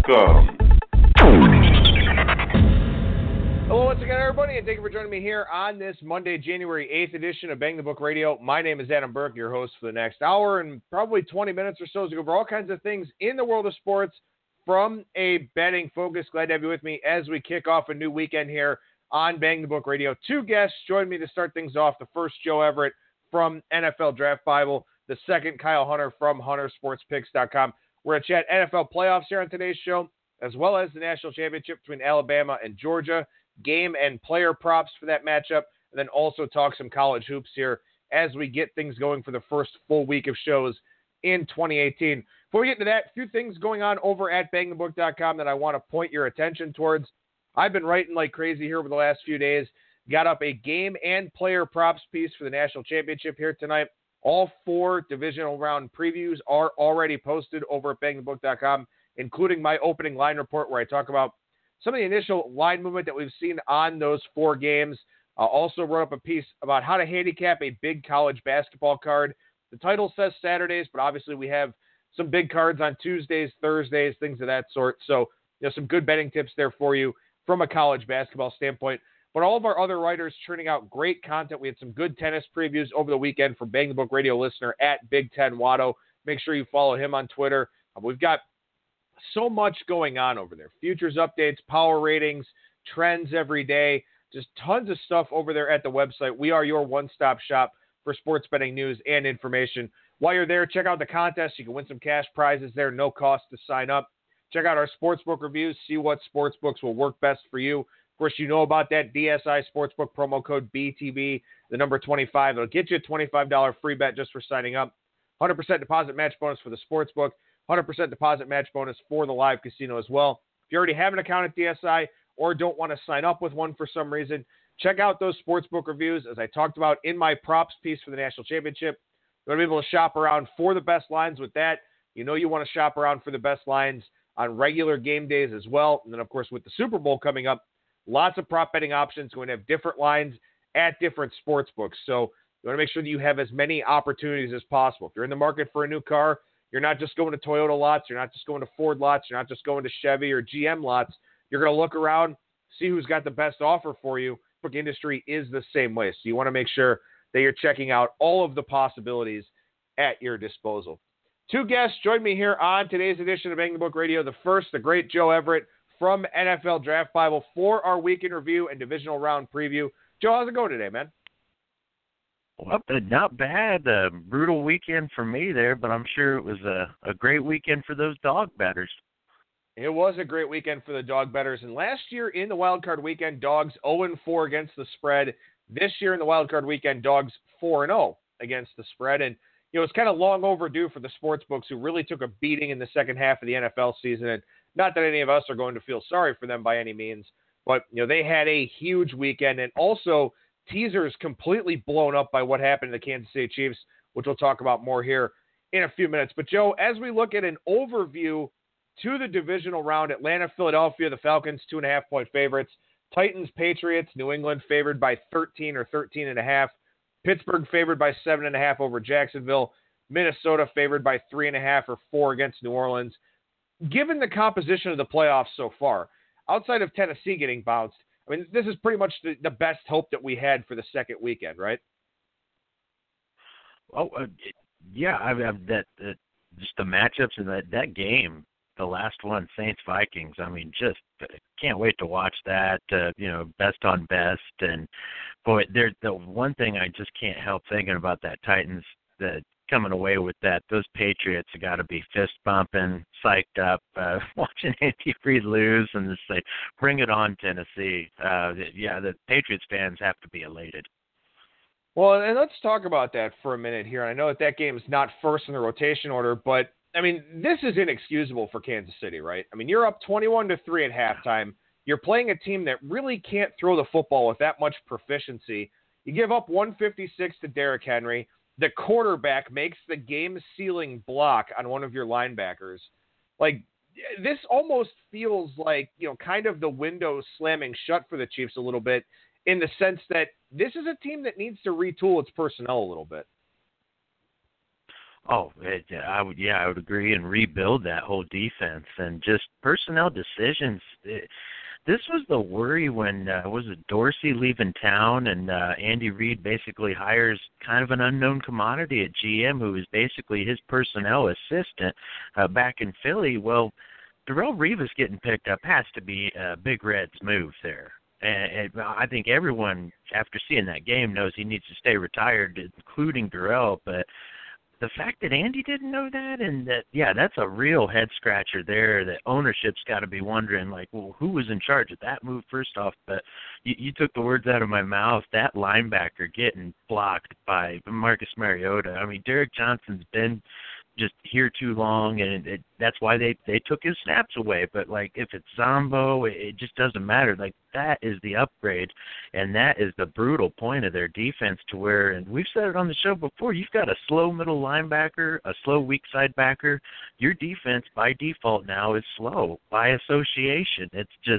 BangTheBook.com. Hello once again, everybody, and thank you for joining me here on this Monday, January 8th edition of Bang the Book Radio. My name is Adam Burke, your host for the next hour and probably 20 minutes or so as we go over all kinds of things in the world of sports from a betting focus. Glad to have you with me as we kick off a new weekend here on Bang the Book Radio. Two guests join me to start things off. The first, Joe Everett from NFL Draft Bible. The second, Kyle Hunter from HunterSportsPicks.com. We're going to chat NFL playoffs here on today's show, as well as the national championship between Alabama and Georgia, game and player props for that matchup, and then also talk some college hoops here as we get things going for the first full week of shows in 2018. Before we get into that, a few things going on over at BangTheBook.com that I want to point your attention towards. I've been writing like crazy here over the last few days. Got up a game and player props piece for the national championship here tonight. All four divisional round previews are already posted over at BangTheBook.com, including my opening line report where I talk about some of the initial line movement that we've seen on those four games. I also wrote up a piece about how to handicap a big college basketball card. The title says Saturdays, but obviously we have some big cards on Tuesdays, Thursdays, things of that sort. So, some good betting tips there for you from a college basketball standpoint. But all of our other writers churning out great content. We had some good tennis previews over the weekend for Bang the Book Radio listener at Big Ten Watto. Make sure you follow him on Twitter. We've got so much going on over there. Futures updates, power ratings, trends every day. Just tons of stuff over there at the website. We are your one-stop shop for sports betting news and information. While you're there, check out the contest. You can win some cash prizes there, no cost to sign up. Check out our sportsbook reviews. See what sportsbooks will work best for you. Of course, you know about that DSI Sportsbook promo code BTB, the number 25. It'll get you a $25 free bet just for signing up. 100% deposit match bonus for the sportsbook. 100% deposit match bonus for the live casino as well. If you already have an account at DSI or don't want to sign up with one for some reason, check out those sportsbook reviews. As I talked about in my props piece for the national championship, you're going to be able to shop around for the best lines with that. You want to shop around for the best lines on regular game days as well. And then, of course, with the Super Bowl coming up, lots of prop betting options. Going to have different lines at different sports books. So you want to make sure that you have as many opportunities as possible. If you're in the market for a new car, you're not just going to Toyota lots. You're not just going to Ford lots. You're not just going to Chevy or GM lots. You're going to look around, see who's got the best offer for you. Book industry is the same way. So you want to make sure that you're checking out all of the possibilities at your disposal. Two guests join me here on today's edition of Bang the Book Radio. The first, the great Joe Everett from NFL Draft Bible for our weekend review and divisional round preview. Joe, how's it going today, man? Well, not bad. A brutal weekend for me there, but I'm sure it was a great weekend for those dog bettors. It was a great weekend for the dog bettors. And last year in the Wild Card Weekend, dogs 0-4 against the spread. This year in the Wild Card Weekend, dogs 4-0 against the spread. And, it's kind of long overdue for the sports books who really took a beating in the second half of the NFL season. And not that any of us are going to feel sorry for them by any means, but, they had a huge weekend. And also, teasers completely blown up by what happened to the Kansas City Chiefs, which we'll talk about more here in a few minutes. But, Joe, as we look at an overview to the divisional round, Atlanta, Philadelphia, the Falcons, 2.5-point favorites. Titans, Patriots, New England favored by 13 or 13.5. Pittsburgh favored by 7.5 over Jacksonville. Minnesota favored by 3.5 or 4 against New Orleans. Given the composition of the playoffs so far, outside of Tennessee getting bounced, this is pretty much the best hope that we had for the second weekend, right? Oh, yeah. Just the matchups in that game, the last one, Saints-Vikings. Just can't wait to watch that. Best on best, and boy, the one thing I just can't help thinking about that Titans that coming away with that. Those Patriots have got to be fist bumping, psyched up, watching Andy Reid lose, and just say, "Bring it on, Tennessee." The Patriots fans have to be elated. Well, and let's talk about that for a minute here. I know that game is not first in the rotation order, but this is inexcusable for Kansas City, right? You're up 21-3 at halftime. You're playing a team that really can't throw the football with that much proficiency. You give up 156 to Derrick Henry. The quarterback makes the game-sealing block on one of your linebackers. This almost feels like, kind of the window slamming shut for the Chiefs a little bit, in the sense that this is a team that needs to retool its personnel a little bit. I would agree and rebuild that whole defense and just personnel decisions. This was the worry when was it Dorsey leaving town and Andy Reid basically hires kind of an unknown commodity at GM who is basically his personnel assistant back in Philly. Well, Darrelle Revis getting picked up has to be a Big Red's move there. And I think everyone, after seeing that game, knows he needs to stay retired, including Darrelle. But the fact that Andy didn't know that, and that, that's a real head-scratcher there that ownership's got to be wondering, like, well, who was in charge of that move first off? But you took the words out of my mouth. That linebacker getting blocked by Marcus Mariota. I mean, Derek Johnson's been just here too long, and that's why they took his snaps away. But, like, if it's Zombo, it just doesn't matter. Like, that is the upgrade, and that is the brutal point of their defense to where, and we've said it on the show before, you've got a slow middle linebacker, a slow weak side backer. Your defense, by default now, is slow by association. It's just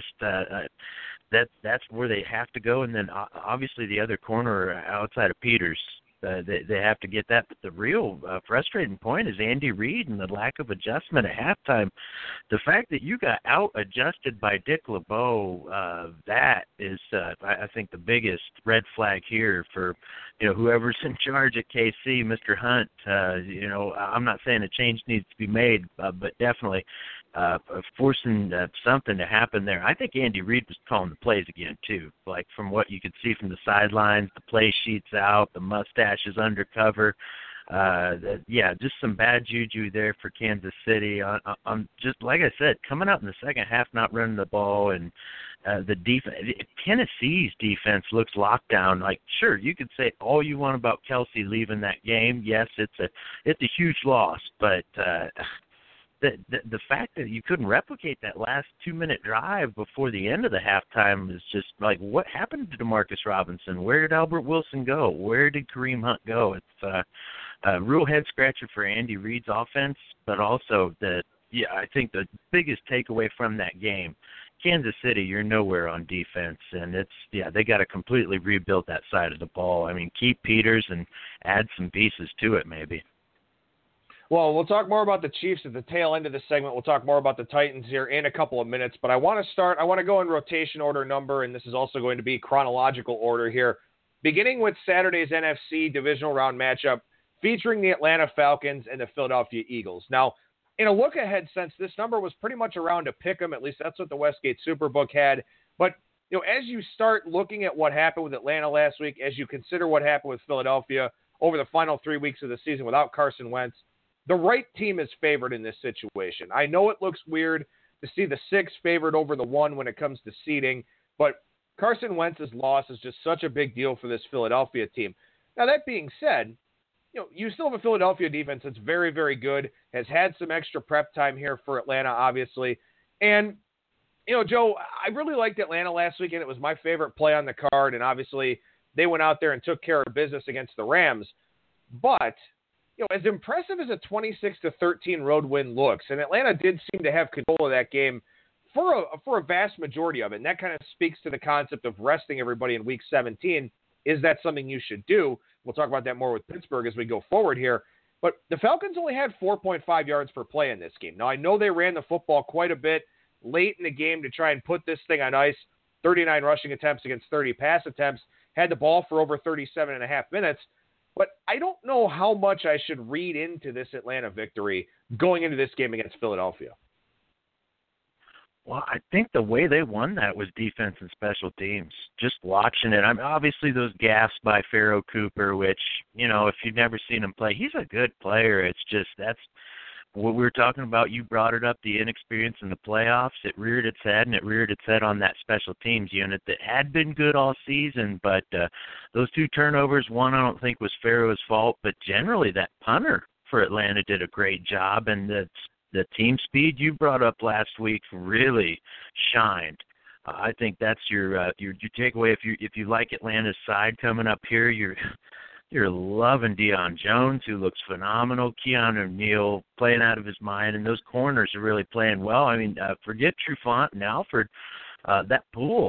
that's where they have to go. And then, obviously, the other corner outside of Peters, they have to get that. But the real frustrating point is Andy Reid and the lack of adjustment at halftime. The fact that you got out-adjusted by Dick LeBeau, that is, I think, the biggest red flag here for, whoever's in charge at KC, Mr. Hunt. I'm not saying a change needs to be made, but definitely forcing something to happen there. I think Andy Reid was calling the plays again, too. Like, from what you could see from the sidelines, the play sheets out, the mustaches undercover. Just some bad juju there for Kansas City. I'm just, like I said, coming out in the second half, not running the ball, and the defense. Tennessee's defense looks locked down. Like, sure, you could say all you want about Kelsey leaving that game. Yes, it's a huge loss, but the fact that you couldn't replicate that last 2-minute drive before the end of the halftime is just like, what happened to DeMarcus Robinson? Where did Albert Wilson go? Where did Kareem Hunt go? It's a real head-scratcher for Andy Reid's offense, but also I think the biggest takeaway from that game, Kansas City, you're nowhere on defense, and they got to completely rebuild that side of the ball. I mean, keep Peters and add some pieces to it maybe. Well, we'll talk more about the Chiefs at the tail end of this segment. We'll talk more about the Titans here in a couple of minutes. But I want to go in rotation order number, and this is also going to be chronological order here. Beginning with Saturday's NFC divisional round matchup featuring the Atlanta Falcons and the Philadelphia Eagles. Now, in a look-ahead sense, this number was pretty much around a pick 'em. At least that's what the Westgate Superbook had. But, as you start looking at what happened with Atlanta last week, as you consider what happened with Philadelphia over the final 3 weeks of the season without Carson Wentz, the right team is favored in this situation. I know it looks weird to see the 6 favored over the 1 when it comes to seeding, but Carson Wentz's loss is just such a big deal for this Philadelphia team. Now, that being said, you still have a Philadelphia defense that's very, very good, has had some extra prep time here for Atlanta, obviously. And, Joe, I really liked Atlanta last weekend. It was my favorite play on the card, and obviously they went out there and took care of business against the Rams. But as impressive as a 26-13 road win looks, and Atlanta did seem to have control of that game for a vast majority of it, and that kind of speaks to the concept of resting everybody in Week 17. Is that something you should do? We'll talk about that more with Pittsburgh as we go forward here. But the Falcons only had 4.5 yards per play in this game. Now, I know they ran the football quite a bit late in the game to try and put this thing on ice, 39 rushing attempts against 30 pass attempts, had the ball for over 37 and a half minutes. But I don't know how much I should read into this Atlanta victory going into this game against Philadelphia. Well, I think the way they won that was defense and special teams. Just watching it, obviously those gaffes by Pharaoh Cooper, which, if you've never seen him play, he's a good player. It's just that's what we were talking about. You brought it up, the inexperience in the playoffs. It reared its head, and it reared its head on that special teams unit that had been good all season. But those 2 turnovers, one I don't think was Pharaoh's fault, but generally that punter for Atlanta did a great job, and the team speed you brought up last week really shined. I think that's your takeaway. If you like Atlanta's side coming up here, you're loving Deion Jones, who looks phenomenal. Keanu O'Neal playing out of his mind, and those corners are really playing well. I mean, forget Trufant and Alford. That pool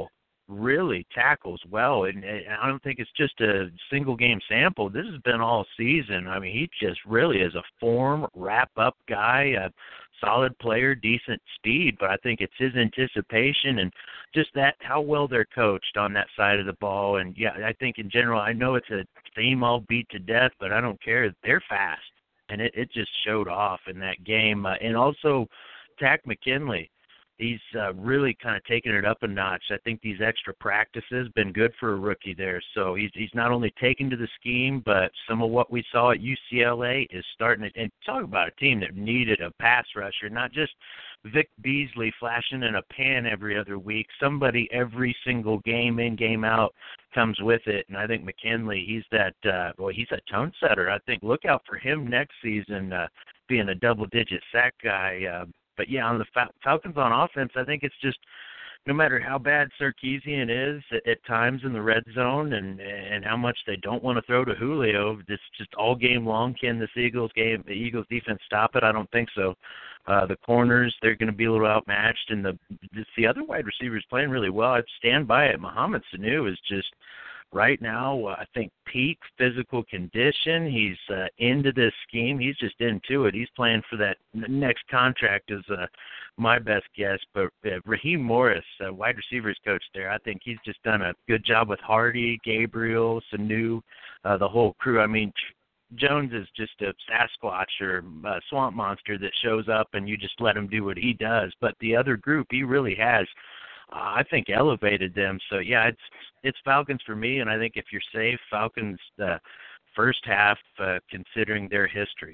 really tackles well, and I don't think it's just a single game sample. This has been all season. I mean, he just really is a form wrap up guy, a solid player, decent speed, but I think it's his anticipation and just that how well they're coached on that side of the ball. And yeah, I think in general, I know it's a theme I'll beat to death, but I don't care. They're fast, and it just showed off in that game. And also, Takk McKinley. He's really kind of taken it up a notch. I think these extra practices been good for a rookie there. So he's not only taken to the scheme, but some of what we saw at UCLA is starting to – and talk about a team that needed a pass rusher, not just Vic Beasley flashing in a pan every other week. Somebody every single game in, game out comes with it. And I think McKinley, he's that he's a tone setter. I think look out for him next season being a double-digit sack guy. But, yeah, on the Falcons on offense, I think it's just no matter how bad Sarkisian is at times in the red zone and how much they don't want to throw to Julio, it's just all game long. Can the Eagles defense stop it? I don't think so. The corners, they're going to be a little outmatched. And the other wide receivers playing really well. I'd stand by it. Mohamed Sanu is just – right now, I think peak physical condition. He's into this scheme. He's just into it. He's playing for that next contract is my best guess. But Raheem Morris, wide receivers coach there, I think he's just done a good job with Hardy, Gabriel, Sanu, the whole crew. I mean, Jones is just a Sasquatch or a swamp monster that shows up and you just let him do what he does. But the other group, he really has I think elevated them. So yeah, it's Falcons for me, and I think if you're safe, Falcons first half, considering their history.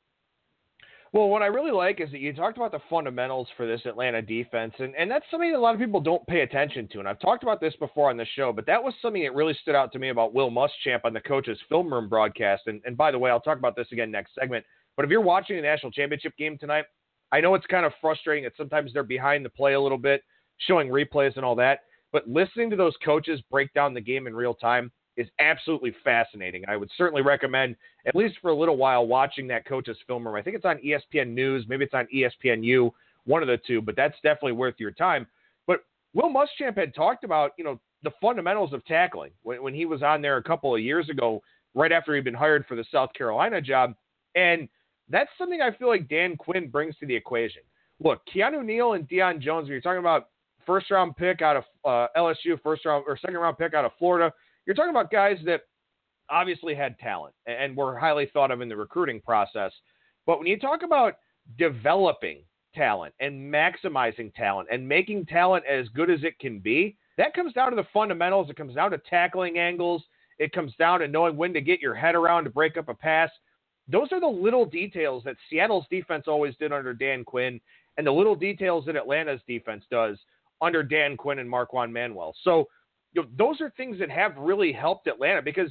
Well, what I really like is that you talked about the fundamentals for this Atlanta defense, and that's something that a lot of people don't pay attention to. And I've talked about this before on the show, but that was something that really stood out to me about Will Muschamp on the Coach's Film Room broadcast. And by the way, I'll talk about this again next segment. But if you're watching the national championship game tonight, I know it's kind of frustrating that sometimes they're behind the play a little bit, showing replays and all that, but listening to those coaches break down the game in real time is absolutely fascinating. I would certainly recommend, at least for a little while, watching that Coach's Film Room. I think it's on ESPN News, maybe it's on ESPNU, one of the two, but that's definitely worth your time. But Will Muschamp had talked about, the fundamentals of tackling when he was on there a couple of years ago, right after he'd been hired for the South Carolina job, and that's something I feel like Dan Quinn brings to the equation. Look, Keanu Neal and Deion Jones, when you're talking about first-round pick out of LSU, second-round pick out of Florida. You're talking about guys that obviously had talent and were highly thought of in the recruiting process. But when you talk about developing talent and maximizing talent and making talent as good as it can be, that comes down to the fundamentals. It comes down to tackling angles. It comes down to knowing when to get your head around to break up a pass. Those are the little details that Seattle's defense always did under Dan Quinn and the little details that Atlanta's defense does under Dan Quinn and Marquand Manuel. So those are things that have really helped Atlanta because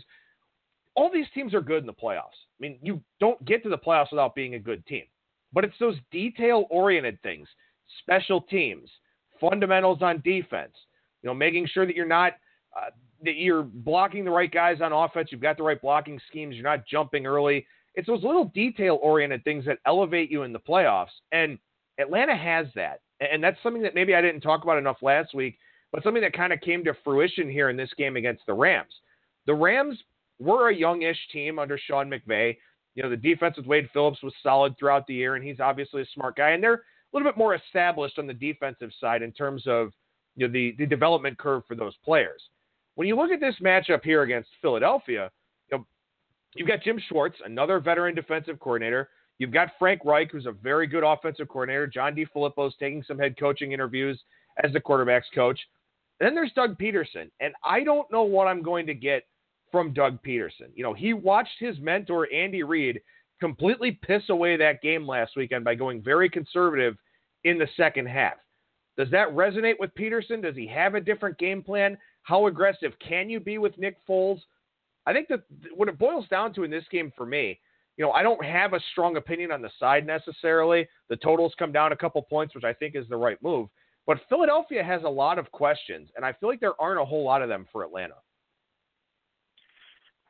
all these teams are good in the playoffs. I mean, you don't get to the playoffs without being a good team. But it's those detail-oriented things, special teams, fundamentals on defense, making sure that you're not that you're blocking the right guys on offense, you've got the right blocking schemes, you're not jumping early. It's those little detail-oriented things that elevate you in the playoffs. And Atlanta has that. And that's something that maybe I didn't talk about enough last week, but something that kind of came to fruition here in this game against the Rams. The Rams were a youngish team under Sean McVay. The defense with Wade Phillips was solid throughout the year, and he's obviously a smart guy. And they're a little bit more established on the defensive side in terms of the development curve for those players. When you look at this matchup here against Philadelphia, you've got Jim Schwartz, another veteran defensive coordinator. You've got Frank Reich, who's a very good offensive coordinator. John DeFilippo's taking some head coaching interviews as the quarterback's coach. And then there's Doug Peterson. And I don't know what I'm going to get from Doug Peterson. He watched his mentor, Andy Reid, completely piss away that game last weekend by going very conservative in the second half. Does that resonate with Peterson? Does he have a different game plan? How aggressive can you be with Nick Foles? I think that what it boils down to in this game for me, I don't have a strong opinion on the side necessarily. The totals come down a couple points, which I think is the right move. But Philadelphia has a lot of questions, and I feel like there aren't a whole lot of them for Atlanta.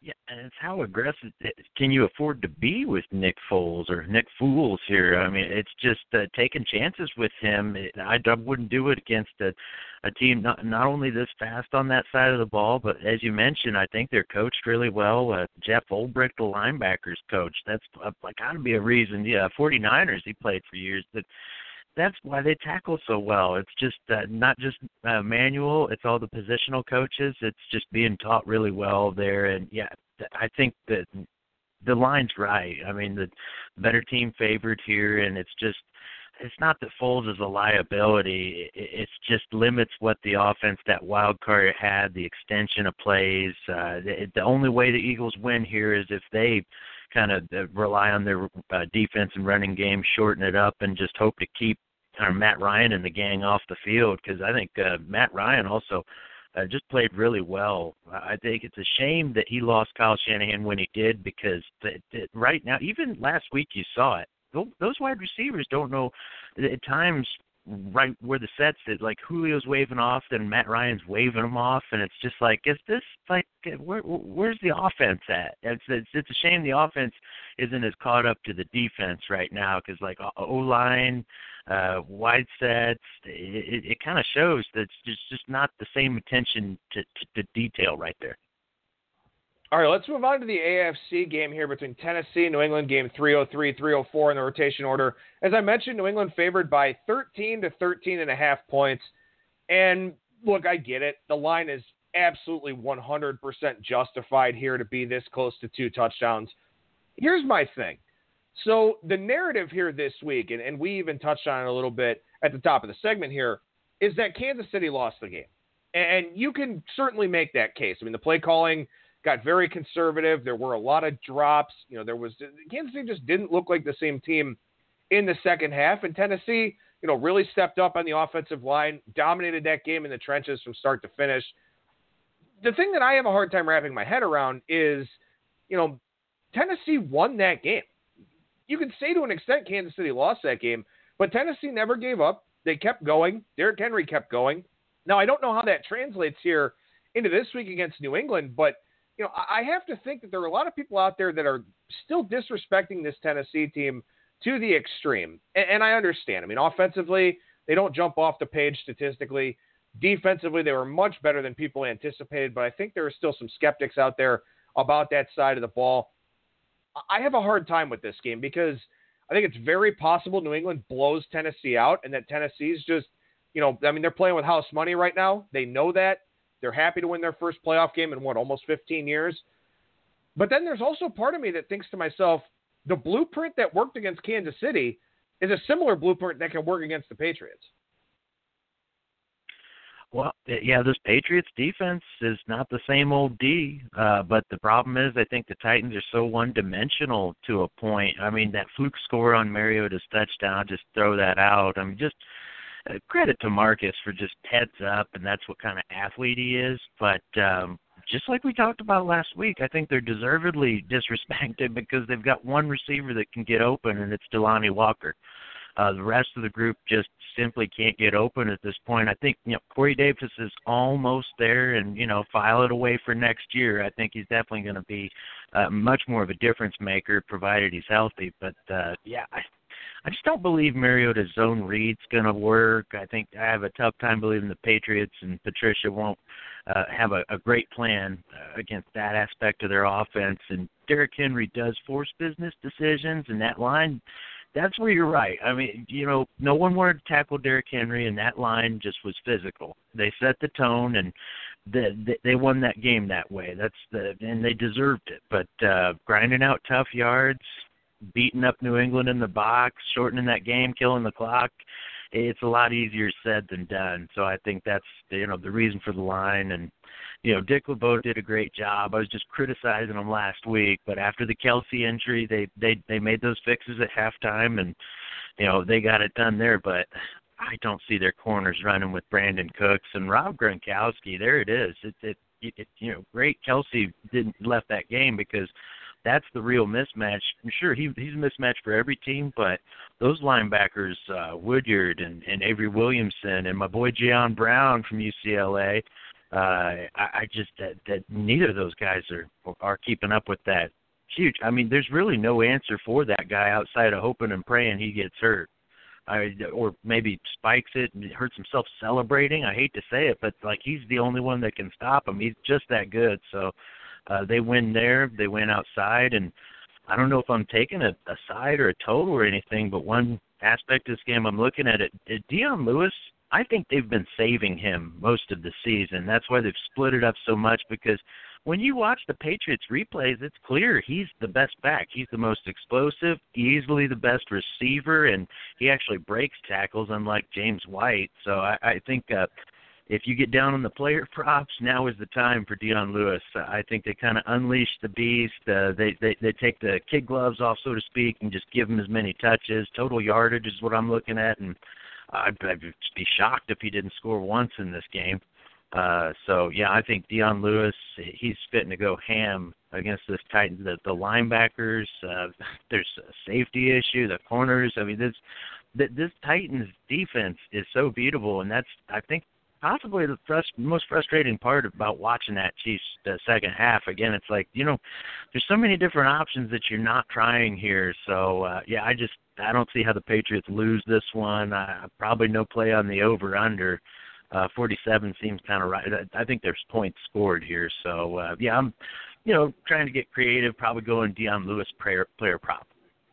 Yeah, and it's how aggressive can you afford to be with Nick Foles or Nick Fools here? I mean, it's just taking chances with him. I wouldn't do it against a team not only this fast on that side of the ball, but as you mentioned, I think they're coached really well. Jeff Ulbrich, the linebackers coach, that's got to be a reason. Yeah, 49ers, he played for years. That's why they tackle so well. It's just not just manual. It's all the positional coaches. It's just being taught really well there. And, yeah, I think that the line's right. I mean, the better team favored here, and it's not that Foles is a liability. It's just limits what the offense, that wild card had, the extension of plays. The only way the Eagles win here is if they kind of rely on their defense and running game, shorten it up, and just hope to keep Matt Ryan and the gang off the field, because I think Matt Ryan also just played really well. I think it's a shame that he lost Kyle Shanahan when he did, because right now, even last week you saw it, those wide receivers don't know at times right where the set's at. Like Julio's waving off, then Matt Ryan's waving him off, and it's just like, is this like where's the offense at? It's a shame the offense isn't as caught up to the defense right now, because like O-line, wide sets, it kind of shows that it's just not the same attention to detail right there. All right, let's move on to the AFC game here between Tennessee and New England, game 303, 304 in the rotation order. As I mentioned, New England favored by 13 to 13.5 points. And look, I get it. The line is absolutely 100% justified here to be this close to 2 touchdowns. Here's my thing. So the narrative here this week, and we even touched on it a little bit at the top of the segment here, is that Kansas City lost the game. And you can certainly make that case. I mean, the play calling got very conservative. There were a lot of drops. Kansas City just didn't look like the same team in the second half. And Tennessee, really stepped up on the offensive line, dominated that game in the trenches from start to finish. The thing that I have a hard time wrapping my head around is, Tennessee won that game. You can say to an extent Kansas City lost that game, but Tennessee never gave up. They kept going. Derrick Henry kept going. Now, I don't know how that translates here into this week against New England, but I have to think that there are a lot of people out there that are still disrespecting this Tennessee team to the extreme. And I understand. I mean, offensively, they don't jump off the page statistically. Defensively, they were much better than people anticipated, but I think there are still some skeptics out there about that side of the ball. I have a hard time with this game because I think it's very possible New England blows Tennessee out, and that Tennessee's just, they're playing with house money right now. They know that. They're happy to win their first playoff game in almost 15 years. But then there's also part of me that thinks to myself, the blueprint that worked against Kansas City is a similar blueprint that can work against the Patriots. Well, yeah, this Patriots defense is not the same old D, but the problem is I think the Titans are so one-dimensional to a point. I mean, that fluke score on Mariota's touchdown, just throw that out. I mean, just credit to Marcus for just heads up, and that's what kind of athlete he is. But just like we talked about last week, I think they're deservedly disrespected because they've got one receiver that can get open, and it's Delanie Walker. The rest of the group just simply can't get open at this point. I think, Corey Davis is almost there, and, file it away for next year. I think he's definitely going to be much more of a difference maker provided he's healthy. But, I just don't believe Mariota's zone read's going to work. I think I have a tough time believing the Patriots and Patricia won't have a great plan against that aspect of their offense. And Derrick Henry does force business decisions, and that line, that's where you're right. I mean, no one wanted to tackle Derrick Henry, and that line just was physical. They set the tone, and they won that game that way. And they deserved it. But grinding out tough yards, beating up New England in the box, shortening that game, killing the clock, it's a lot easier said than done. So I think that's the reason for the line. And Dick LeBeau did a great job. I was just criticizing him last week, but after the Kelsey injury, they made those fixes at halftime, and they got it done there. But I don't see their corners running with Brandon Cooks and Rob Gronkowski. There it is. Great Kelsey didn't left that game because that's the real mismatch. I'm sure he's a mismatch for every team, but those linebackers, Woodyard and Avery Williamson and my boy Jayon Brown from UCLA, I just that neither of those guys are keeping up with that huge. I mean, there's really no answer for that guy outside of hoping and praying he gets hurt. Or maybe spikes it and hurts himself celebrating. I hate to say it, but like he's the only one that can stop him. He's just that good. So they win there. They win outside, and I don't know if I'm taking a side or a total or anything, but one aspect of this game I'm looking at it, Dion Lewis, I think they've been saving him most of the season. That's why they've split it up so much, because when you watch the Patriots replays, it's clear he's the best back. He's the most explosive, easily the best receiver, and he actually breaks tackles, unlike James White. So I think if you get down on the player props, now is the time for Dion Lewis. I think they kind of unleash the beast. They take the kid gloves off, so to speak, and just give him as many touches. Total yardage is what I'm looking at, and I'd be shocked if he didn't score once in this game. So, yeah, I think Dion Lewis, he's fitting to go ham against this Titans. The linebackers, there's a safety issue, the corners. I mean, this Titans defense is so beatable, and that's, I think, possibly the most frustrating part about watching that Chiefs second half. Again, it's like, there's so many different options that you're not trying here. So, yeah, I don't see how the Patriots lose this one. Probably no play on the over-under. 47 seems kind of right. I think there's points scored here. So, yeah, I'm, trying to get creative, probably going Dion Lewis player prop.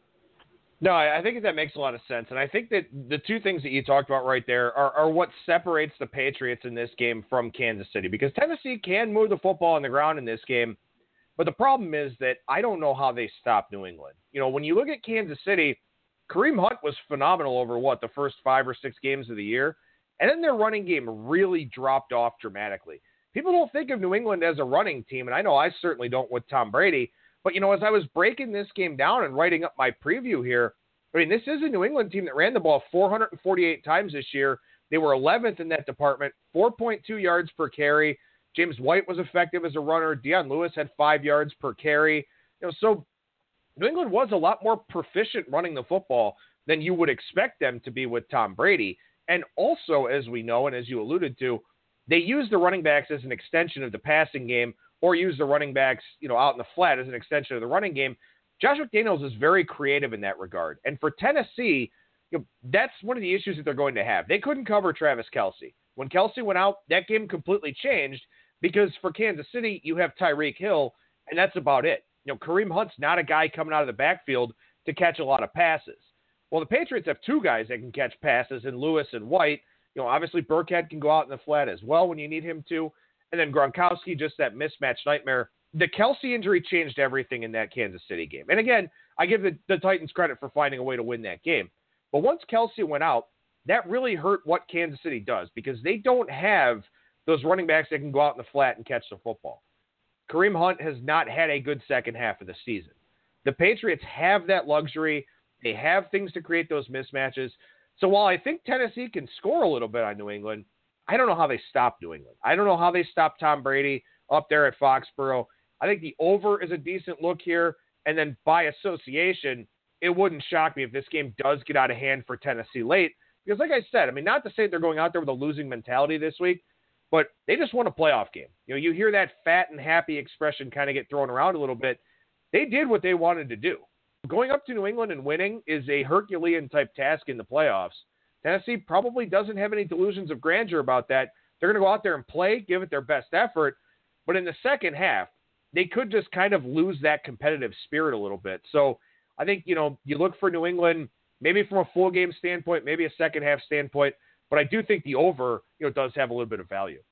No, I think that makes a lot of sense. And I think that the two things that you talked about right there are what separates the Patriots in this game from Kansas City. Because Tennessee can move the football on the ground in this game. But the problem is that I don't know how they stop New England. When you look at Kansas City, Kareem Hunt was phenomenal over, the first 5 or 6 games of the year. And then their running game really dropped off dramatically. People don't think of New England as a running team, and I know I certainly don't with Tom Brady. But, as I was breaking this game down and writing up my preview here, I mean, this is a New England team that ran the ball 448 times this year. They were 11th in that department, 4.2 yards per carry. James White was effective as a runner. Dion Lewis had 5 yards per carry. So New England was a lot more proficient running the football than you would expect them to be with Tom Brady. And also, as we know, and as you alluded to, they use the running backs as an extension of the passing game, or use the running backs, out in the flat as an extension of the running game. Josh McDaniels is very creative in that regard. And for Tennessee, that's one of the issues that they're going to have. They couldn't cover Travis Kelce. When Kelce went out, that game completely changed, because for Kansas City, you have Tyreek Hill, and that's about it. Kareem Hunt's not a guy coming out of the backfield to catch a lot of passes. Well, the Patriots have 2 guys that can catch passes in Lewis and White. Obviously Burkhead can go out in the flat as well when you need him to. And then Gronkowski, just that mismatch nightmare. The Kelce injury changed everything in that Kansas City game. And again, I give the Titans credit for finding a way to win that game. But once Kelce went out, that really hurt what Kansas City does, because they don't have those running backs that can go out in the flat and catch the football. Kareem Hunt has not had a good second half of the season. The Patriots have that luxury. They have things to create those mismatches. So while I think Tennessee can score a little bit on New England, I don't know how they stop New England. I don't know how they stop Tom Brady up there at Foxborough. I think the over is a decent look here. And then by association, it wouldn't shock me if this game does get out of hand for Tennessee late. Because like I said, I mean, not to say they're going out there with a losing mentality this week, but they just won a playoff game. You hear that fat and happy expression kind of get thrown around a little bit. They did what they wanted to do. Going up to New England and winning is a Herculean-type task in the playoffs. Tennessee probably doesn't have any delusions of grandeur about that. They're going to go out there and play, give it their best effort. But in the second half, they could just kind of lose that competitive spirit a little bit. So I think, you look for New England, maybe from a full game standpoint, maybe a second half standpoint. But I do think the over, does have a little bit of value.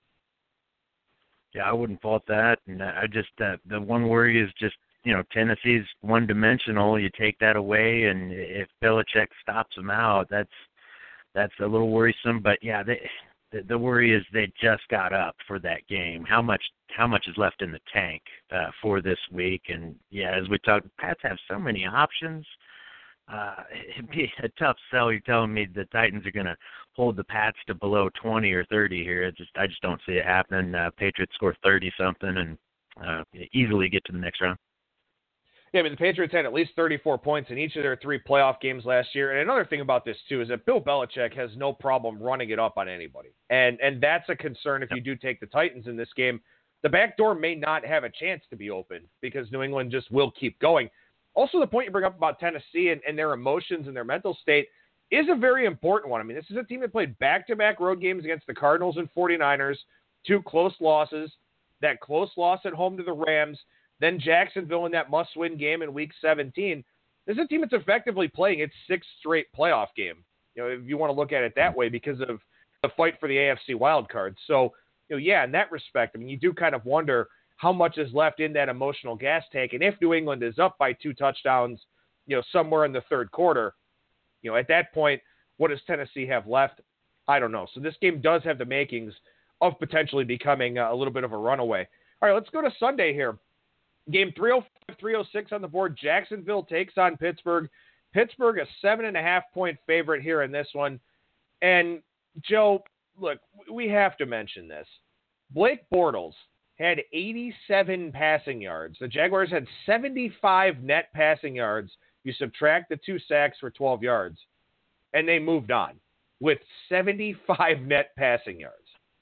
Yeah, I wouldn't fault that. And I just, the one worry is just, Tennessee's one-dimensional. You take that away, and if Belichick stops them out, that's a little worrisome. But yeah, the worry is they just got up for that game. How much is left in the tank for this week? And yeah, as we talked, Pats have so many options. It'd be a tough sell. You're telling me the Titans are going to hold the Pats to below 20 or 30 here. I just don't see it happening. Patriots score 30-something and easily get to the next round. Yeah, I mean, the Patriots had at least 34 points in each of their 3 playoff games last year. And another thing about this, too, is that Bill Belichick has no problem running it up on anybody. And that's a concern if you do take the Titans in this game. The back door may not have a chance to be open because New England just will keep going. Also, the point you bring up about Tennessee and their emotions and their mental state is a very important one. I mean, this is a team that played back-to-back road games against the Cardinals and 49ers, 2 close losses, that close loss at home to the Rams, then Jacksonville in that must-win game in Week 17. This is a team that's effectively playing its 6th straight playoff game, if you want to look at it that way, because of the fight for the AFC wild card. So, yeah, in that respect, I mean, you do kind of wonder how much is left in that emotional gas tank. And if New England is up by 2 touchdowns, somewhere in the third quarter, at that point, what does Tennessee have left? I don't know. So this game does have the makings of potentially becoming a little bit of a runaway. All right, let's go to Sunday here. Game 305, 306 on the board. Jacksonville takes on Pittsburgh. Pittsburgh, a 7.5-point favorite here in this one. And, Joe, look, we have to mention this. Blake Bortles had 87 passing yards. The Jaguars had 75 net passing yards. You subtract the 2 sacks for 12 yards. And they moved on with 75 net passing yards.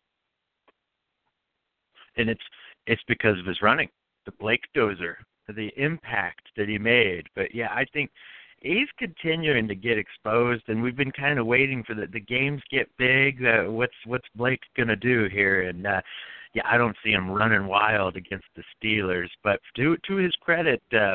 And it's because of his running. The Blake dozer, the impact that he made. But, yeah, I think he's continuing to get exposed, and we've been kind of waiting for the games get big. What's Blake going to do here? And, yeah, I don't see him running wild against the Steelers. But to his credit, I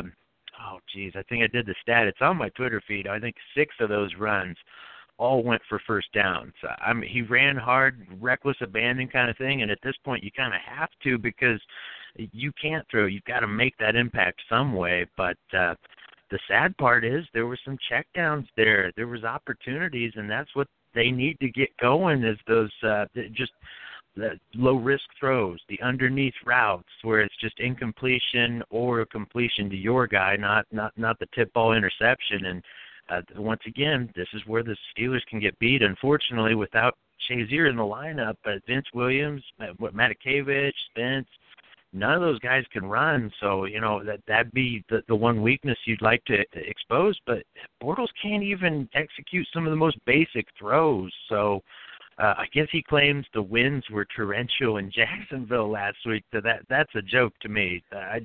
think I did the stat. It's on my Twitter feed. I think 6 of those runs all went for first downs. He ran hard, reckless abandon kind of thing, and at this point you kind of have to because you can't throw. You've got to make that impact some way. But the sad part is there were some checkdowns there. There was opportunities, and that's what they need to get going is those just the low-risk throws, the underneath routes where it's just incompletion or a completion to your guy, not the tip ball interception. And once again, this is where the Steelers can get beat. Unfortunately, without Shazier in the lineup, Vince Williams, Matakevich, Spence, none of those guys can run. So, that'd be the one weakness you'd like to expose. But Bortles can't even execute some of the most basic throws. So I guess he claims the winds were torrential in Jacksonville last week. So that's a joke to me. I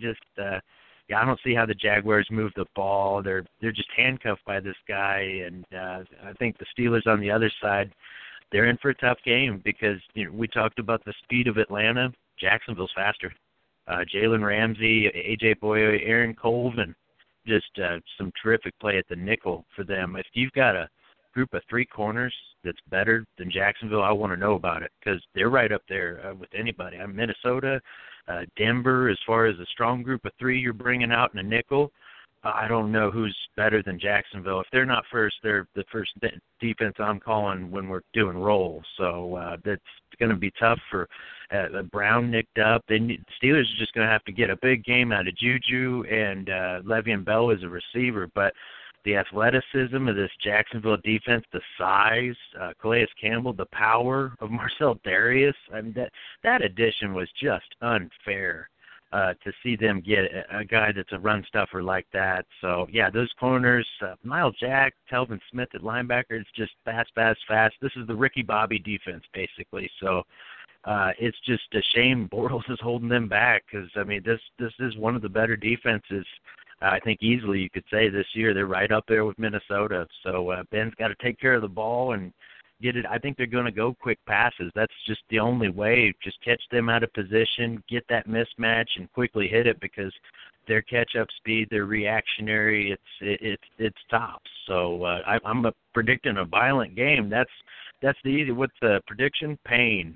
don't see how the Jaguars move the ball. They're just handcuffed by this guy, and I think the Steelers on the other side, they're in for a tough game because we talked about the speed of Atlanta. Jacksonville's faster. Jalen Ramsey, A.J. Boye, Aaron Colvin, just some terrific play at the nickel for them. If you've got a group of 3 corners that's better than Jacksonville, I want to know about it because they're right up there with anybody. Minnesota, Denver, as far as a strong group of 3 you're bringing out in a nickel, I don't know who's better than Jacksonville. If they're not first, they're the first defense I'm calling when we're doing rolls. So that's going to be tough for Brown nicked up. The Steelers are just going to have to get a big game out of Juju and Le'Veon Bell as a receiver. But the athleticism of this Jacksonville defense, the size, Calais Campbell, the power of Marcel Darius, that addition was just unfair. To see them get a guy that's a run stuffer like that. So, yeah, those corners, Miles Jack, Telvin Smith at linebacker, it's just fast. This is the Ricky Bobby defense, basically. So, it's just a shame Bortles is holding them back because, this is one of the better defenses, I think easily you could say this year. They're right up there with Minnesota. So, Ben's got to take care of the ball and get it. I think they're going to go quick passes. That's just the only way. Just catch them out of position, get that mismatch, and quickly hit it because their catch-up speed, their reactionary, it's tops. So I'm predicting a violent game. That's the easy. What's the prediction? Pain.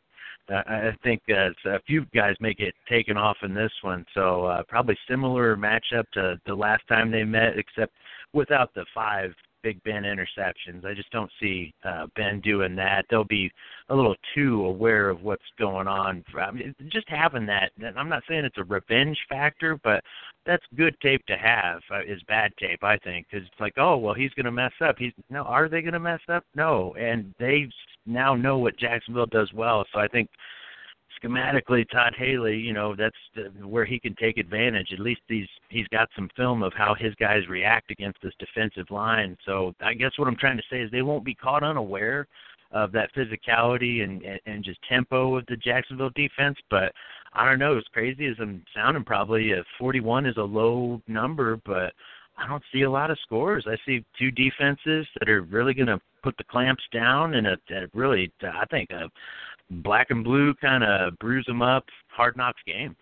I think a few guys may get taken off in this one. So probably similar matchup to the last time they met, except without the 5 Big Ben interceptions. I just don't see Ben doing that. They'll be a little too aware of what's going on. Just having that, I'm not saying it's a revenge factor, but that's good tape to have is bad tape, I think, because it's like, oh, well, he's going to mess up. Are they going to mess up? No, and they now know what Jacksonville does well, so I think schematically, Todd Haley, that's where he can take advantage. At least he's got some film of how his guys react against this defensive line. So I guess what I'm trying to say is they won't be caught unaware of that physicality and just tempo of the Jacksonville defense. But I don't know, as crazy as I'm sounding, probably 41 is a low number, but I don't see a lot of scores. I see two defenses that are really going to put the clamps down and really, I think, a black and blue kind of bruise them up, hard knocks game.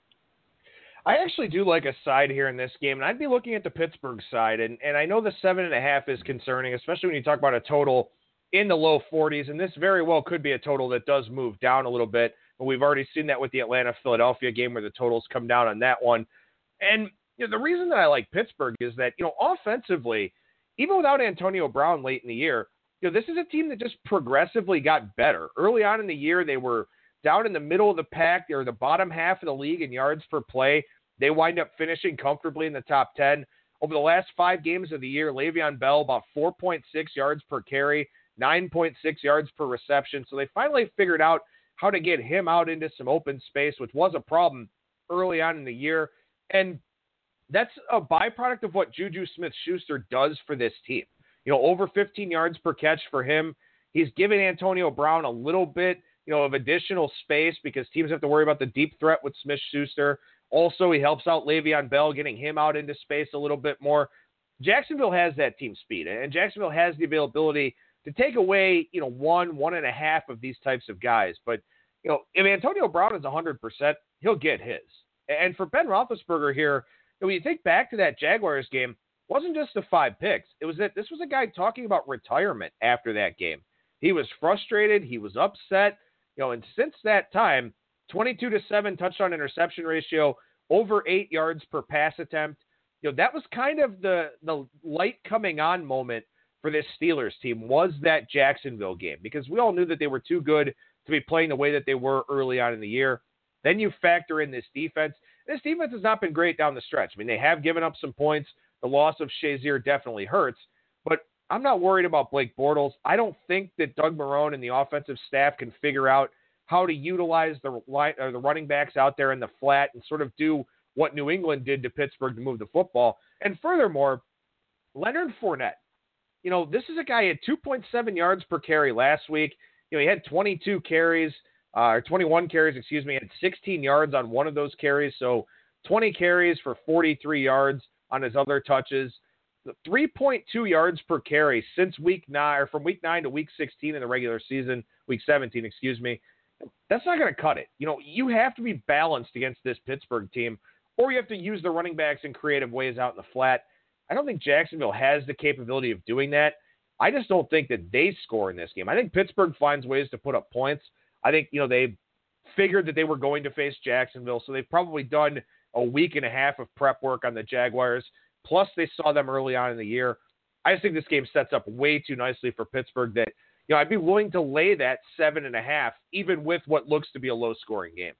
I actually do like a side here in this game, and I'd be looking at the Pittsburgh side. And I know the 7.5 is concerning, especially when you talk about a total in the low 40s, and this very well could be a total that does move down a little bit. But we've already seen that with the Atlanta-Philadelphia game where the totals come down on that one. And the reason that I like Pittsburgh is that, offensively, even without Antonio Brown late in the year, this is a team that just progressively got better. Early on in the year, they were down in the middle of the pack. They were the bottom half of the league in yards per play. They wind up finishing comfortably in the top 10. Over the last 5 games of the year, Le'Veon Bell, about 4.6 yards per carry, 9.6 yards per reception. So they finally figured out how to get him out into some open space, which was a problem early on in the year. And that's a byproduct of what Juju Smith-Schuster does for this team. Over 15 yards per catch for him. He's given Antonio Brown a little bit, of additional space because teams have to worry about the deep threat with Smith-Schuster. Also, he helps out Le'Veon Bell, getting him out into space a little bit more. Jacksonville has that team speed, and Jacksonville has the availability to take away, 1.5 of these types of guys. But, if Antonio Brown is 100%, he'll get his. And for Ben Roethlisberger here, when you think back to that Jaguars game, it wasn't just the 5 picks. It was that this was a guy talking about retirement after that game. He was frustrated. He was upset. And since that time, 22-7 touchdown interception ratio, over 8 yards per pass attempt. That was kind of the light coming on moment for this Steelers team, was that Jacksonville game, because we all knew that they were too good to be playing the way that they were early on in the year. Then you factor in this defense. This defense has not been great down the stretch. I mean, they have given up some points. The loss of Shazier definitely hurts, but I'm not worried about Blake Bortles. I don't think that Doug Marrone and the offensive staff can figure out how to utilize the running backs out there in the flat and sort of do what New England did to Pittsburgh to move the football. And furthermore, Leonard Fournette, this is a guy who had 2.7 yards per carry last week. He had 21 carries, had 16 yards on one of those carries. So 20 carries for 43 yards on his other touches. 3.2 yards per carry since week 9, or from week 9 to week 16 in the regular season, week 17, That's not going to cut it. You have to be balanced against this Pittsburgh team, or you have to use the running backs in creative ways out in the flat. I don't think Jacksonville has the capability of doing that. I just don't think that they score in this game. I think Pittsburgh finds ways to put up points. I think, they figured that they were going to face Jacksonville, so they've probably done a week and a half of prep work on the Jaguars, plus they saw them early on in the year. I just think this game sets up way too nicely for Pittsburgh that, I'd be willing to lay that 7.5, even with what looks to be a low-scoring game.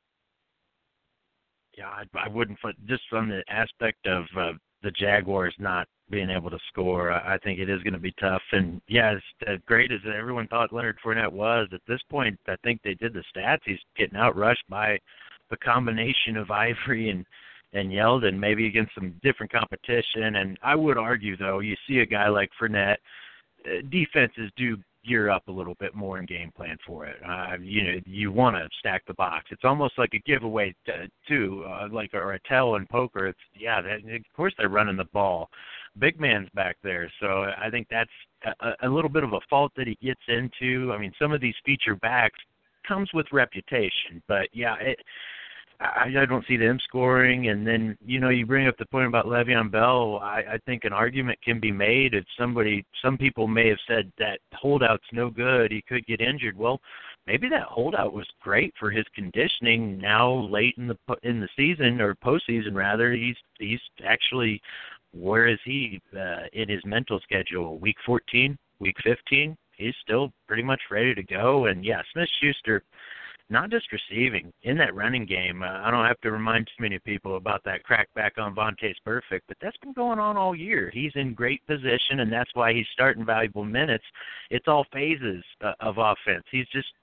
Yeah, I wouldn't put, just on the aspect of the Jaguars not being able to score, I think it is going to be tough. And, yeah, as great as everyone thought Leonard Fournette was, at this point, I think they did the stats. He's getting outrushed by the combination of Ivory and Yeldon, maybe against some different competition. And I would argue, though, you see a guy like Fournette, defenses do gear up a little bit more in game plan for it. You want to stack the box. It's almost like a giveaway too, or a tell in poker. Of course they're running the ball. Big man's back there, so I think that's a little bit of a fault that he gets into. I mean, some of these feature backs comes with reputation, but I don't see them scoring. And then, you bring up the point about Le'Veon Bell. I think an argument can be made if some people may have said that holdout's no good, he could get injured. Well, maybe that holdout was great for his conditioning now late in the season, or postseason rather. He's actually, where is he in his mental schedule? Week 14, week 15, he's still pretty much ready to go. And Smith-Schuster, not just receiving, in that running game. I don't have to remind too many people about that crackback on Vontaze Burfict, but that's been going on all year. He's in great position, and that's why he's starting valuable minutes. It's all phases of offense. He's just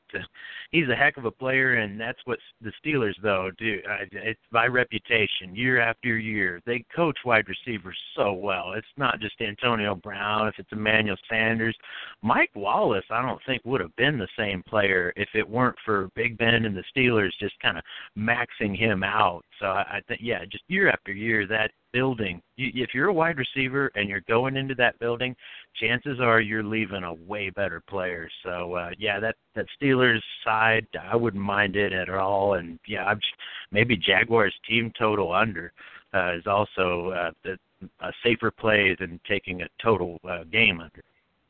he's a heck of a player, and that's what the Steelers, though, do. It's by reputation, year after year. They coach wide receivers so well. It's not just Antonio Brown. If it's Emmanuel Sanders, Mike Wallace, I don't think would have been the same player if it weren't for Big Ben and the Steelers just kind of maxing him out. So I think, yeah, just year after year, that building, if you're a wide receiver and you're going into that building, chances are you're leaving a way better player. So, yeah, that Steelers side, I wouldn't mind it at all. And, yeah, maybe Jaguars team total under is also a safer play than taking a total game under.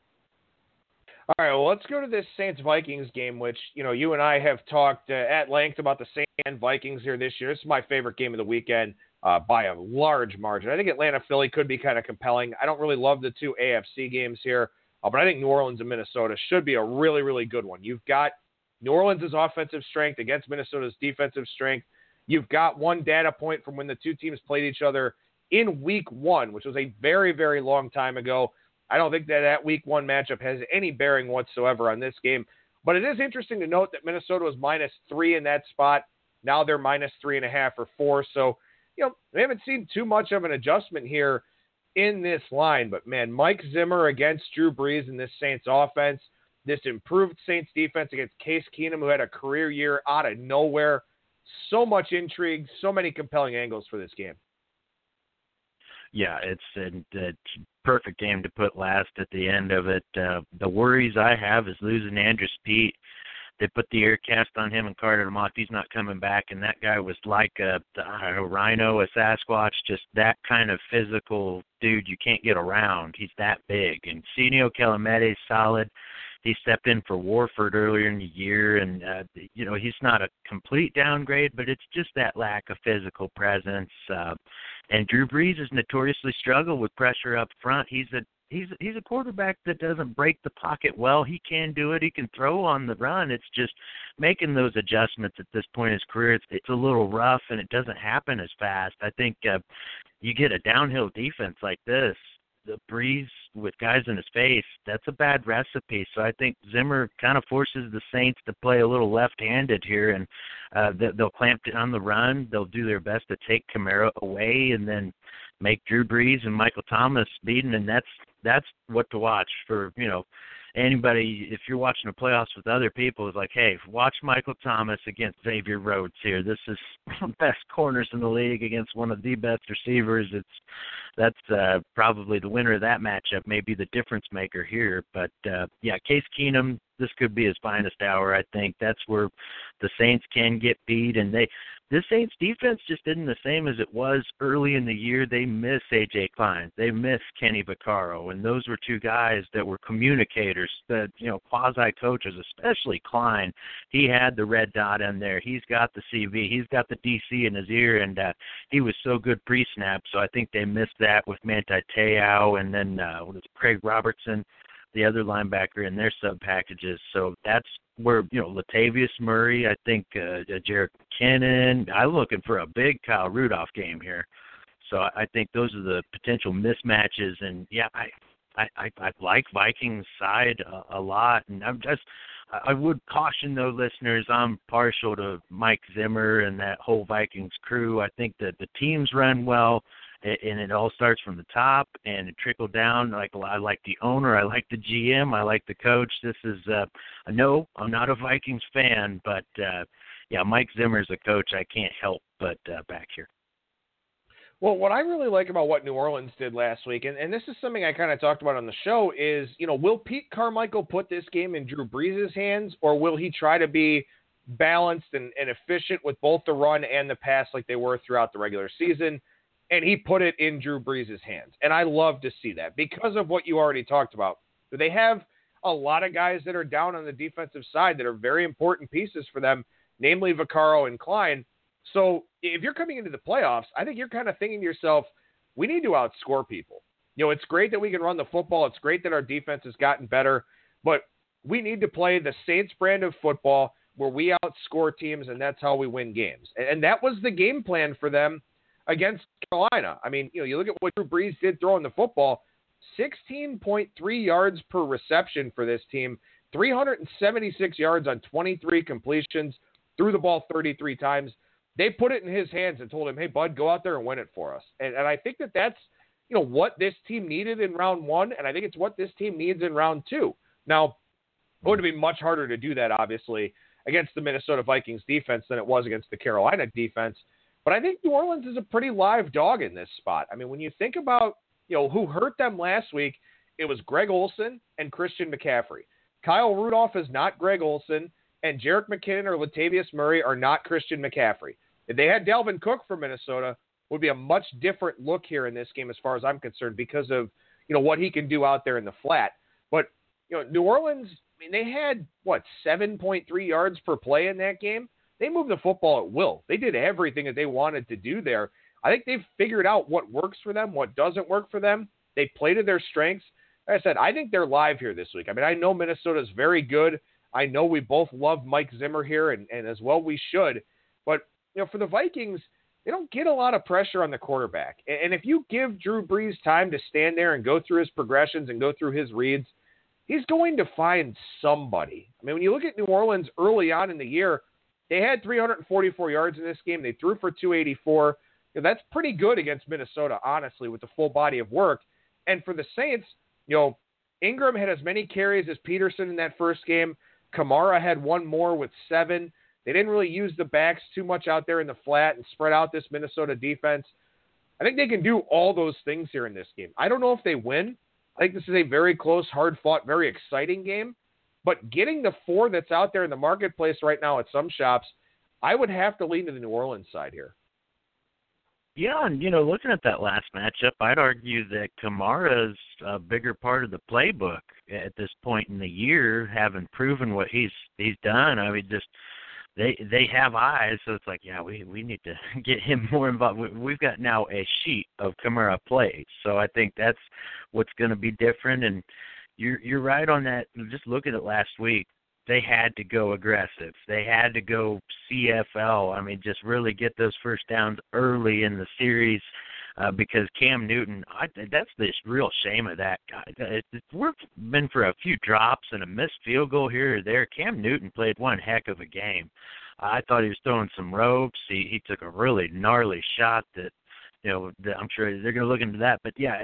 All right, well, let's go to this Saints-Vikings game, which, you and I have talked at length about the Saints and Vikings here this year. This is my favorite game of the weekend by a large margin. I think Atlanta-Philly could be kind of compelling. I don't really love the two AFC games here, but I think New Orleans and Minnesota should be a really, really good one. You've got New Orleans' offensive strength against Minnesota's defensive strength. You've got one data point from when the two teams played each other in Week 1, which was a very, very long time ago. I don't think that Week 1 matchup has any bearing whatsoever on this game. But it is interesting to note that Minnesota was -3 in that spot. Now they're -3.5 or 4. So, we haven't seen too much of an adjustment here in this line. But, man, Mike Zimmer against Drew Brees in this Saints offense, this improved Saints defense against Case Keenum, who had a career year out of nowhere. So much intrigue, so many compelling angles for this game. Yeah, it's a perfect game to put last at the end of it. The worries I have is losing Andrus Peat. They put the air cast on him and carted him off. He's not coming back, and that guy was like a rhino, a Sasquatch, just that kind of physical dude you can't get around. He's that big. And Senio Kelemete is solid. He stepped in for Warford earlier in the year, and, he's not a complete downgrade, but it's just that lack of physical presence. And Drew Brees has notoriously struggled with pressure up front. He's a quarterback that doesn't break the pocket well. He can do it. He can throw on the run. It's just making those adjustments at this point in his career. It's a little rough, and it doesn't happen as fast. I think you get a downhill defense like this, the Brees with guys in his face, that's a bad recipe. So I think Zimmer kind of forces the Saints to play a little left-handed here, and they'll clamp it on the run. They'll do their best to take Kamara away and then make Drew Brees and Michael Thomas beaten, and that's what to watch for, anybody. If you're watching the playoffs with other people, it's like, hey, watch Michael Thomas against Xavier Rhodes here. This is best corners in the league against one of the best receivers. That's probably the winner of that matchup, maybe the difference maker here. But, yeah, Case Keenum, this could be his finest hour, I think. That's where the Saints can get beat. And this Saints defense just isn't the same as it was early in the year. They miss A.J. Klein. They miss Kenny Vaccaro. And those were two guys that were communicators, that, quasi-coaches, especially Klein. He had the red dot in there. He's got the CV. He's got the DC in his ear, and he was so good pre-snap. So I think they missed that with Manti Te'o and then Craig Robertson, the other linebacker, in their sub-packages. So that's where, Latavius Murray, I think Jerick McKinnon, I'm looking for a big Kyle Rudolph game here. So I think those are the potential mismatches. And, yeah, I like Vikings side a lot. And I would caution, though, listeners, I'm partial to Mike Zimmer and that whole Vikings crew. I think that the teams run well, and it all starts from the top and it trickled down. I like the owner, I like the GM, I like the coach. This is no, I'm not a Vikings fan, but yeah, Mike Zimmer's a coach I can't help but back here. Well, what I really like about what New Orleans did last week, and this is something I kind of talked about on the show, is, will Pete Carmichael put this game in Drew Brees' hands, or will he try to be balanced and efficient with both the run and the pass like they were throughout the regular season? And he put it in Drew Brees' hands. And I love to see that because of what you already talked about. They have a lot of guys that are down on the defensive side that are very important pieces for them, namely Vaccaro and Klein. So if you're coming into the playoffs, I think you're kind of thinking to yourself, we need to outscore people. It's great that we can run the football. It's great that our defense has gotten better, but we need to play the Saints brand of football where we outscore teams, and that's how we win games. And that was the game plan for them against Carolina. I mean, you look at what Drew Brees did throwing the football, 16.3 yards per reception for this team. 376 yards on 23 completions, threw the ball 33 times. They put it in his hands and told him, hey, bud, go out there and win it for us. And I think that's, what this team needed in round one, and I think it's what this team needs in round two. Now, it would be much harder to do that, obviously, against the Minnesota Vikings defense than it was against the Carolina defense. But I think New Orleans is a pretty live dog in this spot. I mean, when you think about, who hurt them last week, it was Greg Olsen and Christian McCaffrey. Kyle Rudolph is not Greg Olsen, and Jerick McKinnon or Latavius Murray are not Christian McCaffrey. If they had Dalvin Cook for Minnesota, would be a much different look here in this game as far as I'm concerned because of, what he can do out there in the flat. But, New Orleans, I mean, they had, 7.3 yards per play in that game? They moved the football at will. They did everything that they wanted to do there. I think they've figured out what works for them, what doesn't work for them. They play to their strengths. Like I said, I think they're live here this week. I mean, I know Minnesota's very good. I know we both love Mike Zimmer here, and as well we should. But, for the Vikings, they don't get a lot of pressure on the quarterback. And if you give Drew Brees time to stand there and go through his progressions and go through his reads, he's going to find somebody. I mean, when you look at New Orleans early on in the year, they had 344 yards in this game. They threw for 284. That's pretty good against Minnesota, honestly, with the full body of work. And for the Saints, Ingram had as many carries as Peterson in that first game. Kamara had one more with 7. They didn't really use the backs too much out there in the flat and spread out this Minnesota defense. I think they can do all those things here in this game. I don't know if they win. I think this is a very close, hard-fought, very exciting game. But getting the 4 that's out there in the marketplace right now at some shops, I would have to lean to the New Orleans side here. Yeah, and, looking at that last matchup, I'd argue that Kamara's a bigger part of the playbook at this point in the year, having proven what he's done. I mean, just they have eyes, so it's like, yeah, we need to get him more involved. We've got now a sheet of Kamara plays, so I think that's what's going to be different. And you're right on that. Just look at it last week. They had to go aggressive. They had to go CFL. I mean, just really get those first downs early in the series because Cam Newton, that's the real shame of that guy. We've been for a few drops and a missed field goal here or there. Cam Newton played one heck of a game. I thought he was throwing some ropes. He took a really gnarly shot that, I'm sure they're going to look into that. But, yeah,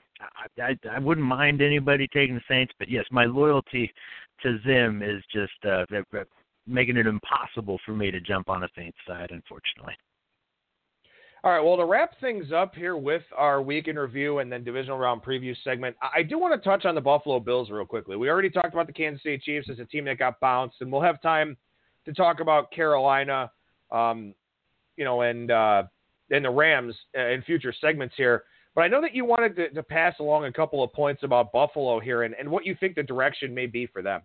I wouldn't mind anybody taking the Saints, but yes, my loyalty to them is just making it impossible for me to jump on a Saints side, unfortunately. All right, well, to wrap things up here with our week in review and then divisional round preview segment, I do want to touch on the Buffalo Bills real quickly. We already talked about the Kansas City Chiefs as a team that got bounced, and we'll have time to talk about Carolina, and the Rams in future segments here. But I know that you wanted to pass along a couple of points about Buffalo here and what you think the direction may be for them.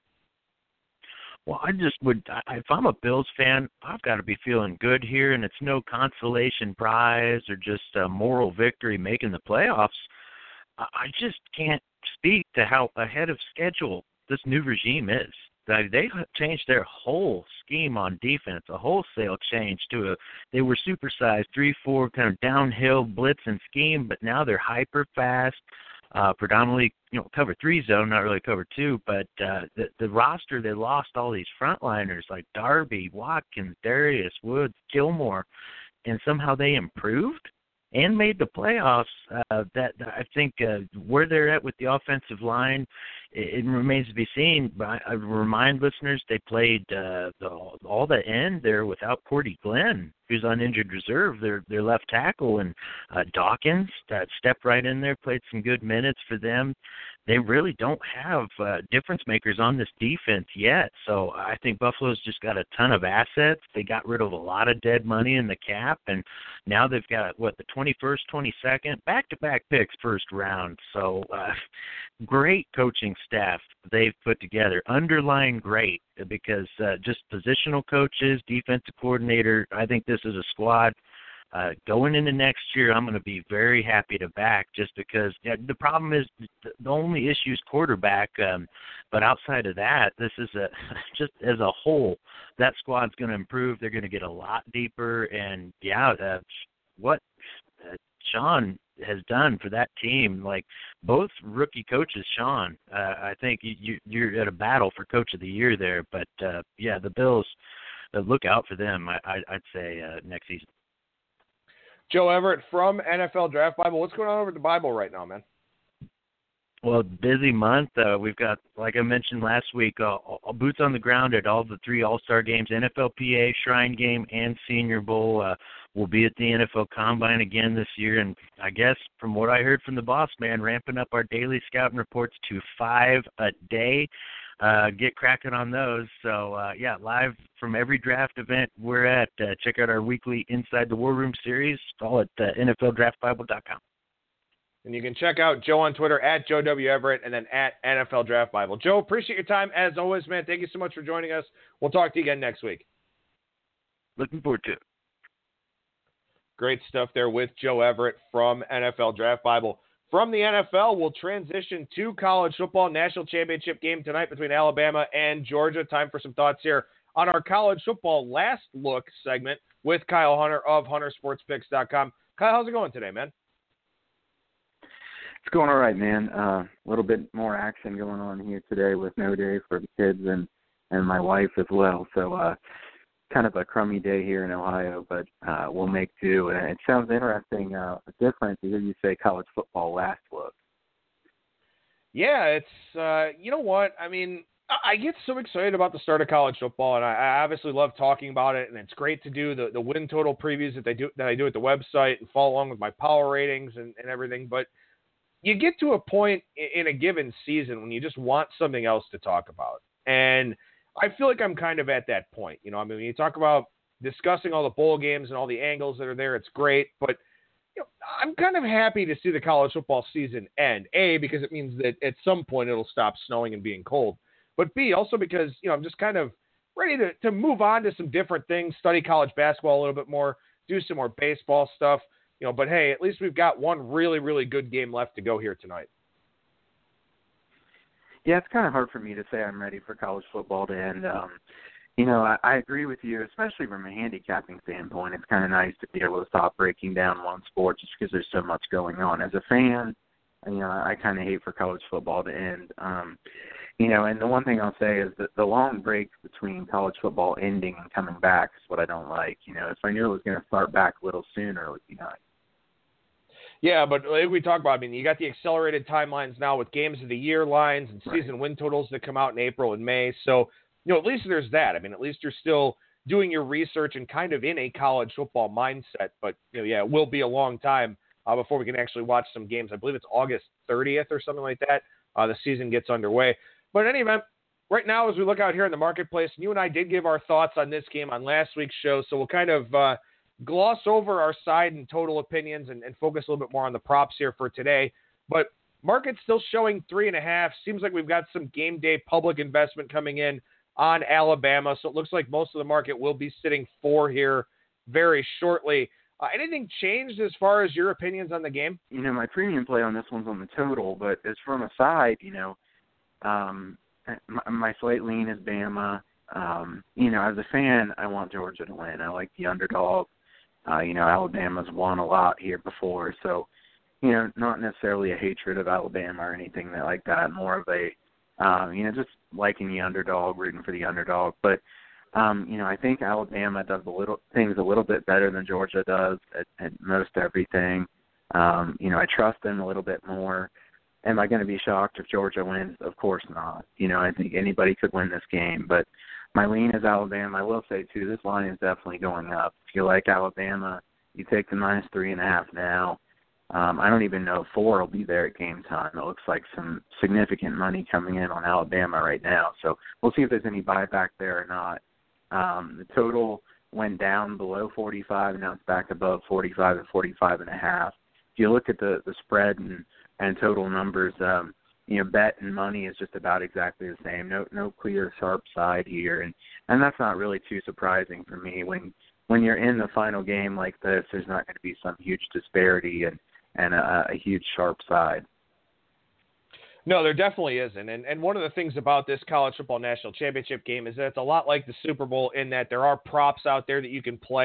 Well, I just would – if I'm a Bills fan, I've got to be feeling good here, and it's no consolation prize or just a moral victory making the playoffs. I just can't speak to how ahead of schedule this new regime is. They changed their whole scheme on defense, a wholesale change to they were supersized 3-4 kind of downhill blitz and scheme, but now they're hyper fast, predominantly cover 3 zone, not really cover 2. But the roster, they lost all these frontliners like Darby, Watkins, Darius, Woods, Gilmore, and somehow they improved and made the playoffs. That I think where they're at with the offensive line, it remains to be seen. But I remind listeners they played all the end there without Cordy Glenn, who's on injured reserve, their left tackle, and Dawkins that stepped right in there, played some good minutes for them. They really don't have difference makers on this defense yet. So I think Buffalo's just got a ton of assets. They got rid of a lot of dead money in the cap, and now they've got, the 21st, 22nd, back-to-back picks first round. So great coaching staff they've put together, underlying great, because just positional coaches, defensive coordinator, I think this is a squad. Going into next year, I'm going to be very happy to back just because the problem is the only issue is quarterback. But outside of that, this is just as a whole, that squad's going to improve. They're going to get a lot deeper. And, Sean has done for that team. Like both rookie coaches, Sean, I think you're at a battle for Coach of the Year there. But yeah, the Bills, look out for them. I'd say next season. Joe Everett from NFL Draft Bible. What's going on over at the Bible right now, man? Well, busy month. We've got, like I mentioned last week, boots on the ground at all the 3 All-Star games, NFLPA, Shrine Game, and Senior Bowl. We'll be at the NFL Combine again this year, and I guess from what I heard from the boss man, ramping up our daily scouting reports to 5 a day. Get cracking on those. So, yeah, live from every draft event we're at. Check out our weekly Inside the War Room series, all at NFLDraftBible.com. And you can check out Joe on Twitter at Joe W. Everett and then at NFL Draft Bible. Joe, appreciate your time as always, man. Thank you so much for joining us. We'll talk to you again next week. Looking forward to it. Great stuff there with Joe Everett from NFL Draft Bible. From the NFL, we'll transition to college football. National championship game tonight between Alabama and Georgia. Time for some thoughts here on our college football last look segment with Kyle Hunter of HunterSportsPicks.com. Kyle, how's it going today, man? It's going all right, man. A little bit more action going on here today with no day for the kids and my wife as well. So kind of a crummy day here in Ohio, but we'll make do. And it sounds interesting, different to hear you say college football last look. Yeah, it's, you know what? I mean, I get so excited about the start of college football, and I obviously love talking about it, and it's great to do the win total previews that I do at the website and follow along with my power ratings and everything. But you get to a point in a given season when you just want something else to talk about. And I feel like I'm kind of at that point. You know, I mean, when you talk about discussing all the bowl games and all the angles that are there, it's great. But you know, I'm kind of happy to see the college football season end. A, because it means that at some point it'll stop snowing and being cold. But B, also because, you know, I'm just kind of ready to move on to some different things, study college basketball a little bit more, do some more baseball stuff. You know, but hey, at least we've got one really, really good game left to go here tonight. Yeah, it's kind of hard for me to say I'm ready for college football to end. You know, I agree with you, especially from a handicapping standpoint. It's kind of nice to be able to stop breaking down one sport just because there's so much going on. As a fan, you know, I kind of hate for college football to end. You know, and the one thing I'll say is that the long break between college football ending and coming back is what I don't like. You know, if I knew it was going to start back a little sooner, it would be nice. Yeah, but like we talked about, I mean, you got the accelerated timelines now with games of the year lines and season win totals that come out in April and May. So, you know, at least there's that. I mean, at least you're still doing your research and kind of in a college football mindset. But, you know, yeah, it will be a long time before we can actually watch some games. I believe it's August 30th or something like that. The season gets underway. But in any event, right now as we look out here in the marketplace, and you and I did give our thoughts on this game on last week's show, so we'll kind of gloss over our side and total opinions and focus a little bit more on the props here for today. But market's still showing 3.5. Seems like we've got some game day public investment coming in on Alabama. So it looks like most of the market will be sitting 4 here very shortly. Anything changed as far as your opinions on the game? You know, my premium play on this one's on the total, but as from a side, you know, my slight lean is Bama. You know, as a fan, I want Georgia to win. I like the underdog. You know, Alabama's won a lot here before, so, you know, not necessarily a hatred of Alabama or anything like that, more of a, you know, just liking the underdog, rooting for the underdog. But, you know, I think Alabama does things a little bit better than Georgia does at most everything. You know, I trust them a little bit more. Am I going to be shocked if Georgia wins? Of course not. You know, I think anybody could win this game, but my lean is Alabama. I will say, too, this line is definitely going up. If you like Alabama, you take the -3.5 now. I don't even know if 4 will be there at game time. It looks like some significant money coming in on Alabama right now. So we'll see if there's any buyback there or not. The total went down below 45, now it's back above 45 and 45.5. If you look at the spread and total numbers, you know, bet and money is just about exactly the same. No clear sharp side here, and that's not really too surprising for me. When you're in the final game like this, there's not going to be some huge disparity and a huge sharp side. No, there definitely isn't. And one of the things about this college football national championship game is that it's a lot like the Super Bowl in that there are props out there that you can play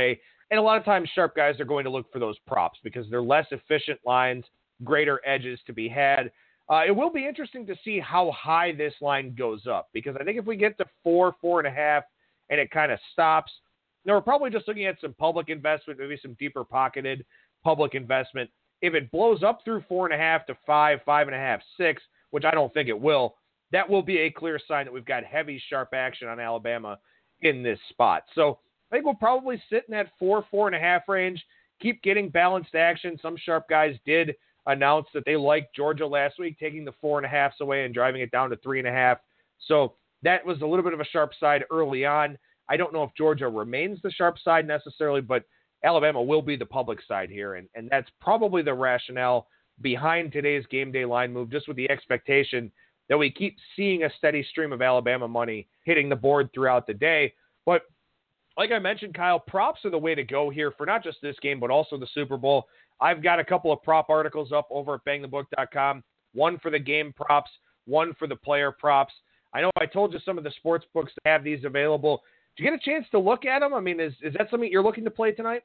And a lot of times sharp guys are going to look for those props because they're less efficient lines, greater edges to be had. It will be interesting to see how high this line goes up, because I think if we get to 4.5, and it kind of stops, we're probably just looking at some public investment, maybe some deeper pocketed public investment. If it blows up through 4.5 to 5, 5.5, 6, which I don't think it will, that will be a clear sign that we've got heavy, sharp action on Alabama in this spot. So I think we'll probably sit in that 4.5 range, keep getting balanced action. Some sharp guys did announced that they liked Georgia last week, taking the 4.5s away and driving it down to 3.5. So that was a little bit of a sharp side early on. I don't know if Georgia remains the sharp side necessarily, but Alabama will be the public side here. And that's probably the rationale behind today's game day line move, just with the expectation that we keep seeing a steady stream of Alabama money hitting the board throughout the day. But like I mentioned, Kyle, props are the way to go here for not just this game, but also the Super Bowl. I've got a couple of prop articles up over at bangthebook.com, one for the game props, one for the player props. I know I told you some of the sports books that have these available. Did you get a chance to look at them? I mean, is that something you're looking to play tonight?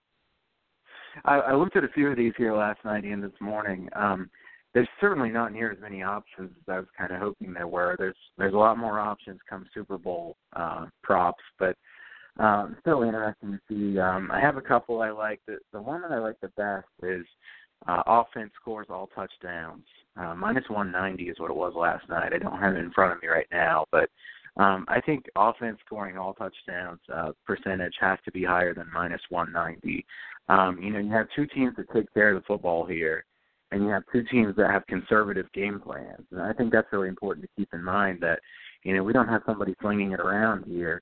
I looked at a few of these here last night and this morning. There's certainly not near as many options as I was kind of hoping there were. There's a lot more options come Super Bowl props, but still interesting to see. I have a couple I like. The one that I like the best is offense scores all touchdowns. Minus 190 is what it was last night. I don't have it in front of me right now, but I think offense scoring all touchdowns percentage has to be higher than minus 190. You have two teams that take care of the football here, and you have two teams that have conservative game plans. And I think that's really important to keep in mind that, we don't have somebody flinging it around here.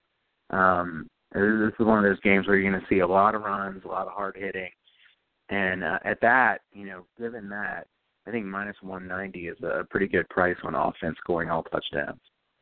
This is one of those games where you're going to see a lot of runs, a lot of hard hitting. And at that, given that, I think minus 190 is a pretty good price on offense scoring all touchdowns.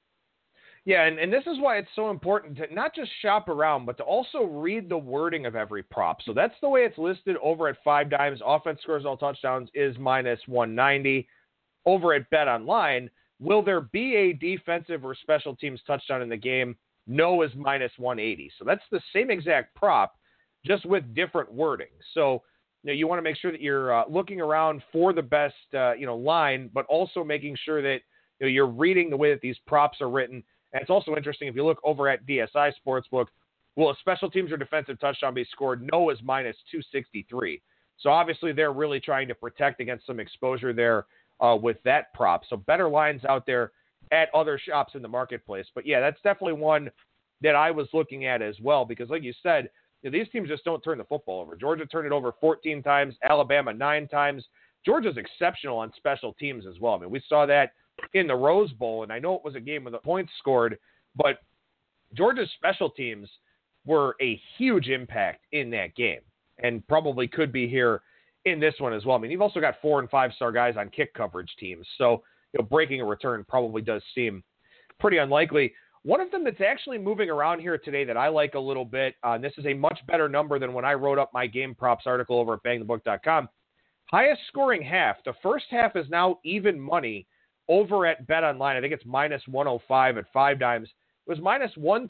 Yeah, and this is why it's so important to not just shop around, but to also read the wording of every prop. So that's the way it's listed over at 5 Dimes. Offense scores all touchdowns is minus 190. Over at BetOnline, will there be a defensive or special teams touchdown in the game? No is minus 180. So that's the same exact prop, just with different wording. So you want to make sure that you're looking around for the best line, but also making sure that you're reading the way that these props are written. And it's also interesting, if you look over at DSI Sportsbook, will a special teams or defensive touchdown be scored? No is minus 263. So obviously they're really trying to protect against some exposure there with that prop. So better lines out there at other shops in the marketplace. But yeah, that's definitely one that I was looking at as well, because like you said, these teams just don't turn the football over. Georgia turned it over 14 times, Alabama 9 times. Georgia's exceptional on special teams as well. I mean, we saw that in the Rose Bowl, and I know it was a game with the points scored, but Georgia's special teams were a huge impact in that game and probably could be here in this one as well. I mean, you've also got 4- and 5-star guys on kick coverage teams, so breaking a return probably does seem pretty unlikely. One of them that's actually moving around here today that I like a little bit, and this is a much better number than when I wrote up my game props article over at bangthebook.com. Highest scoring half. The first half is now even money over at BetOnline. I think it's minus 105 at 5 Dimes. It was minus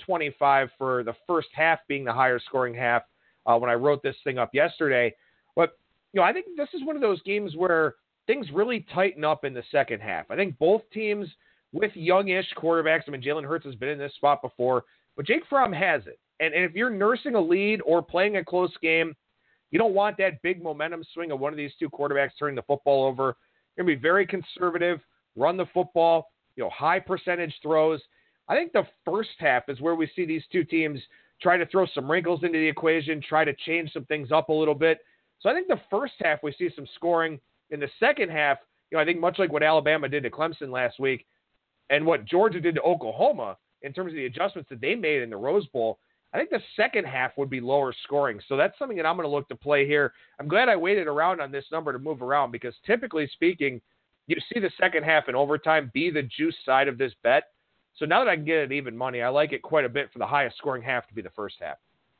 125 for the first half being the higher scoring half when I wrote this thing up yesterday. But, I think this is one of those games where things really tighten up in the second half. I think both teams with youngish quarterbacks, I mean, Jalen Hurts has been in this spot before, but Jake Fromm has it. And if you're nursing a lead or playing a close game, you don't want that big momentum swing of one of these two quarterbacks turning the football over. You're going to be very conservative, run the football, high percentage throws. I think the first half is where we see these two teams try to throw some wrinkles into the equation, try to change some things up a little bit. So I think the first half we see some scoring. In the second half, I think much like what Alabama did to Clemson last week and what Georgia did to Oklahoma in terms of the adjustments that they made in the Rose Bowl, I think the second half would be lower scoring. So that's something that I'm going to look to play here. I'm glad I waited around on this number to move around because typically speaking, you see the second half in overtime be the juice side of this bet. So now that I can get it even money, I like it quite a bit for the highest scoring half to be the first half.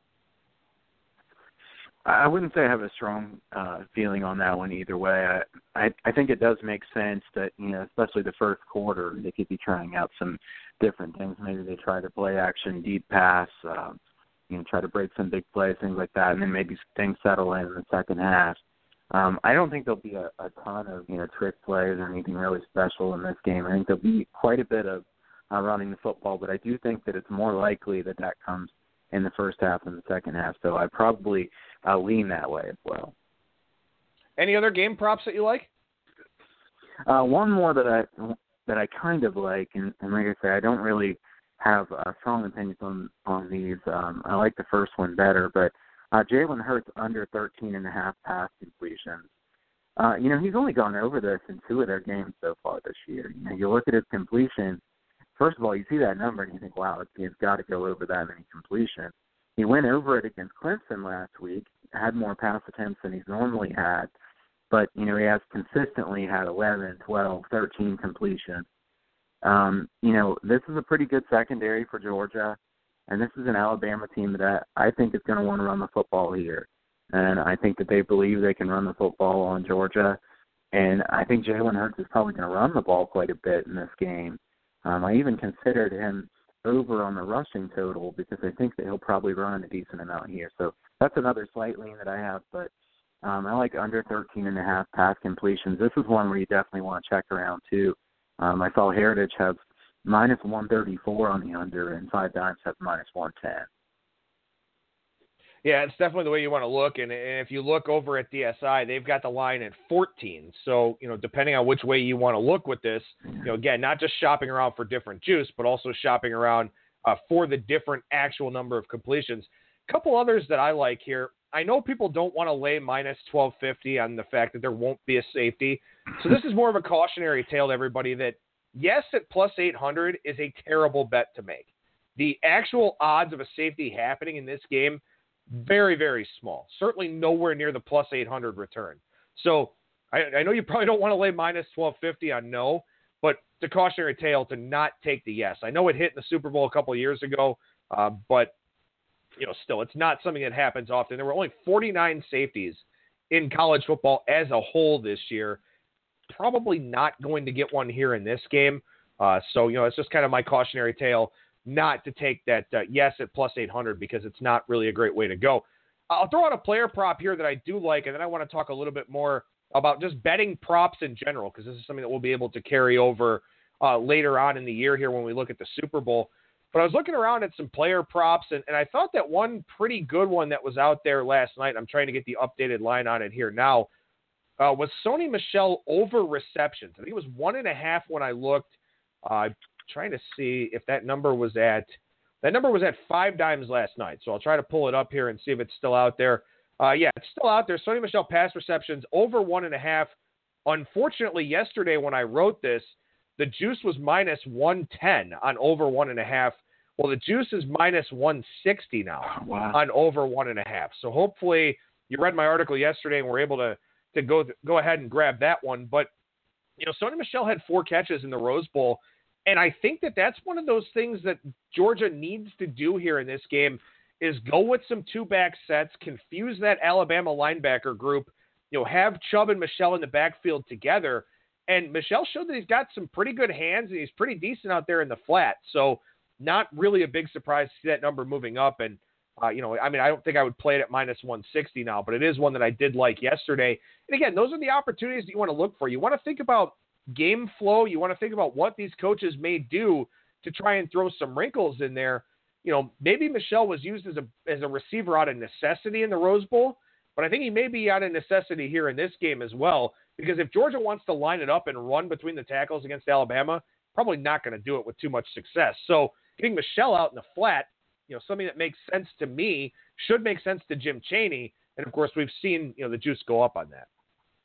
I wouldn't say I have a strong feeling on that one either way. I think it does make sense that, especially the first quarter, they could be trying out some different things. Maybe they try to play action, deep pass, try to break some big plays, things like that, and then maybe things settle in the second half. I don't think there'll be a ton of trick plays or anything really special in this game. I think there'll be quite a bit of running the football, but I do think that it's more likely that comes in the first half than the second half. So I probably lean that way as well. Any other game props that you like? One more that I kind of like, and like I say, I don't really have strong opinions on these. I like the first one better, but Jalen Hurts under 13.5 pass completions. He's only gone over this in 2 of their games so far this year. You look at his completion. First of all, you see that number and you think, wow, he's got to go over that many completions. He went over it against Clemson last week, had more pass attempts than he's normally had, but, he has consistently had 11, 12, 13 completions. This is a pretty good secondary for Georgia, and this is an Alabama team that I think is going to want to run the football here. And I think that they believe they can run the football on Georgia, and I think Jalen Hurts is probably going to run the ball quite a bit in this game. I even considered him over on the rushing total because I think that he'll probably run a decent amount here. So that's another slight lean that I have, but I like under 13.5 pass completions. This is one where you definitely want to check around too. I saw Heritage have minus 134 on the under, and 5 Dimes have minus 110. Yeah, it's definitely the way you want to look. And if you look over at DSI, they've got the line at 14. So, depending on which way you want to look with this, again, not just shopping around for different juice, but also shopping around for the different actual number of completions. A couple others that I like here. I know people don't want to lay minus 1250 on the fact that there won't be a safety. So this is more of a cautionary tale to everybody that, yes, at plus 800 is a terrible bet to make. The actual odds of a safety happening in this game, very, very small. Certainly nowhere near the plus 800 return. So I know you probably don't want to lay minus 1250 on no, but it's a cautionary tale to not take the yes. I know it hit in the Super Bowl a couple of years ago, but still, it's not something that happens often. There were only 49 safeties in college football as a whole this year. Probably not going to get one here in this game. So it's just kind of my cautionary tale not to take that yes at plus 800 because it's not really a great way to go. I'll throw out a player prop here that I do like, and then I want to talk a little bit more about just betting props in general because this is something that we'll be able to carry over later on in the year here when we look at the Super Bowl. But I was looking around at some player props, and I thought that one pretty good one that was out there last night, I'm trying to get the updated line on it here now, was Sony Michel over receptions. I think it was 1.5 when I looked. Trying to see if that number was at 5 Dimes last night. So I'll try to pull it up here and see if it's still out there. Yeah, it's still out there. Sony Michel pass receptions over 1.5. Unfortunately, yesterday when I wrote this, the juice was minus 110 on over 1.5. Well, the juice is minus 160 now on over 1.5. So hopefully you read my article yesterday and were able to go ahead and grab that one. But, Sony Michel had 4 catches in the Rose Bowl. And I think that that's one of those things that Georgia needs to do here in this game is go with some 2-back sets, confuse that Alabama linebacker group, have Chubb and Michel in the backfield together. And Michel showed that he's got some pretty good hands and he's pretty decent out there in the flat. So not really a big surprise to see that number moving up. And, I don't think I would play it at minus 160 now, but it is one that I did like yesterday. And again, those are the opportunities that you want to look for. You want to think about game flow. You want to think about what these coaches may do to try and throw some wrinkles in there. Maybe Michel was used as a receiver out of necessity in the Rose Bowl, but I think he may be out of necessity here in this game as well, because if Georgia wants to line it up and run between the tackles against Alabama, probably not going to do it with too much success. So getting Michel out in the flat, something that makes sense to me, should make sense to Jim Chaney. And of course we've seen, the juice go up on that.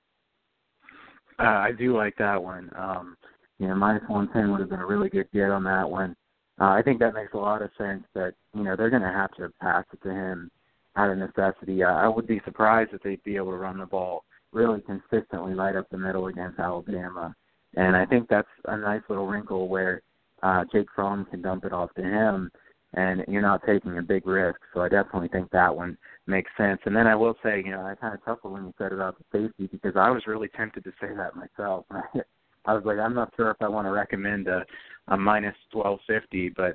I do like that one. Minus 110 would have been a really good get on that one. I think that makes a lot of sense that, they're going to have to pass it to him out of necessity. I would be surprised if they'd be able to run the ball really consistently right up the middle against Alabama. And I think that's a nice little wrinkle where Jake Fromm can dump it off to him, and you're not taking a big risk. So I definitely think that one makes sense. And then I will say, I kind of chuckled when you said about the safety because I was really tempted to say that myself. I was like, I'm not sure if I want to recommend a minus 1250, but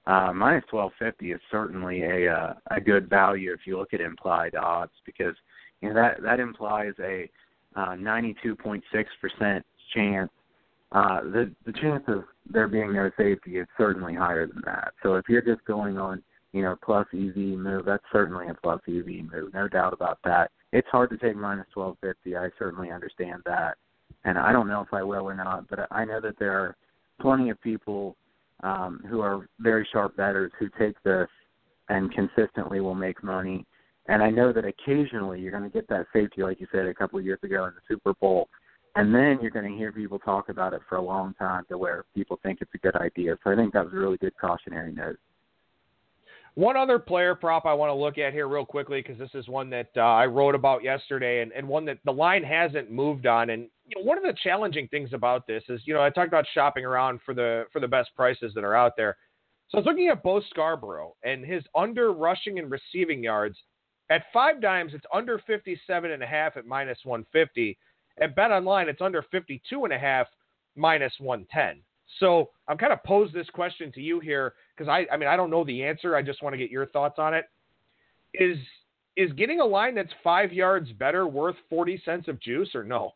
minus 1250 is certainly a good value if you look at implied odds, because that implies a 92.6% chance. The chance of there being no safety is certainly higher than that. So if you're just going on plus EV move, that's certainly a plus EV move, no doubt about that. It's hard to take minus 1250. I certainly understand that, and I don't know if I will or not, but I know that there are plenty of people who are very sharp bettors who take this and consistently will make money. And I know that occasionally you're going to get that safety, like you said a couple of years ago in the Super Bowl, and then you're going to hear people talk about it for a long time to where people think it's a good idea. So I think that was a really good cautionary note. One other player prop I want to look at here real quickly, because this is one that I wrote about yesterday, and one that the line hasn't moved on. And one of the challenging things about this is, I talked about shopping around for the best prices that are out there. So I was looking at Bo Scarborough and his under rushing and receiving yards. At 5 dimes, it's under 57.5 at minus 150. At BetOnline, it's under 52.5 minus 110. So I'm kind of posed this question to you here because I don't know the answer. I just want to get your thoughts on it. Is getting a line that's 5 yards better worth 40 cents of juice or no?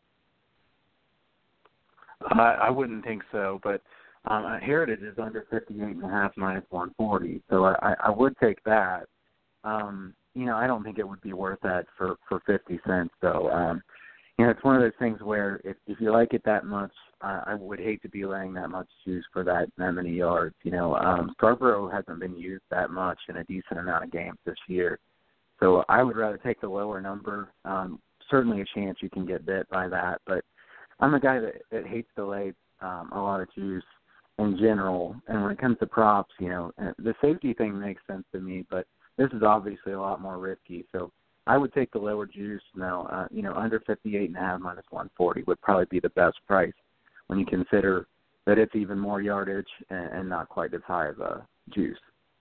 I wouldn't think so, but Heritage is under 58.5 minus 140, so I would take that. I don't think it would be worth that for 50 cents, though. It's one of those things where if you like it that much, I would hate to be laying that much juice for that many yards. Scarborough hasn't been used that much in a decent amount of games this year. So I would rather take the lower number. Certainly a chance you can get bit by that. But I'm a guy that hates to lay a lot of juice in general. And when it comes to props, the safety thing makes sense to me, but this is obviously a lot more risky. So I would take the lower juice now. Under 58.5 minus 140 would probably be the best price when you consider that it's even more yardage and not quite as high of a juice.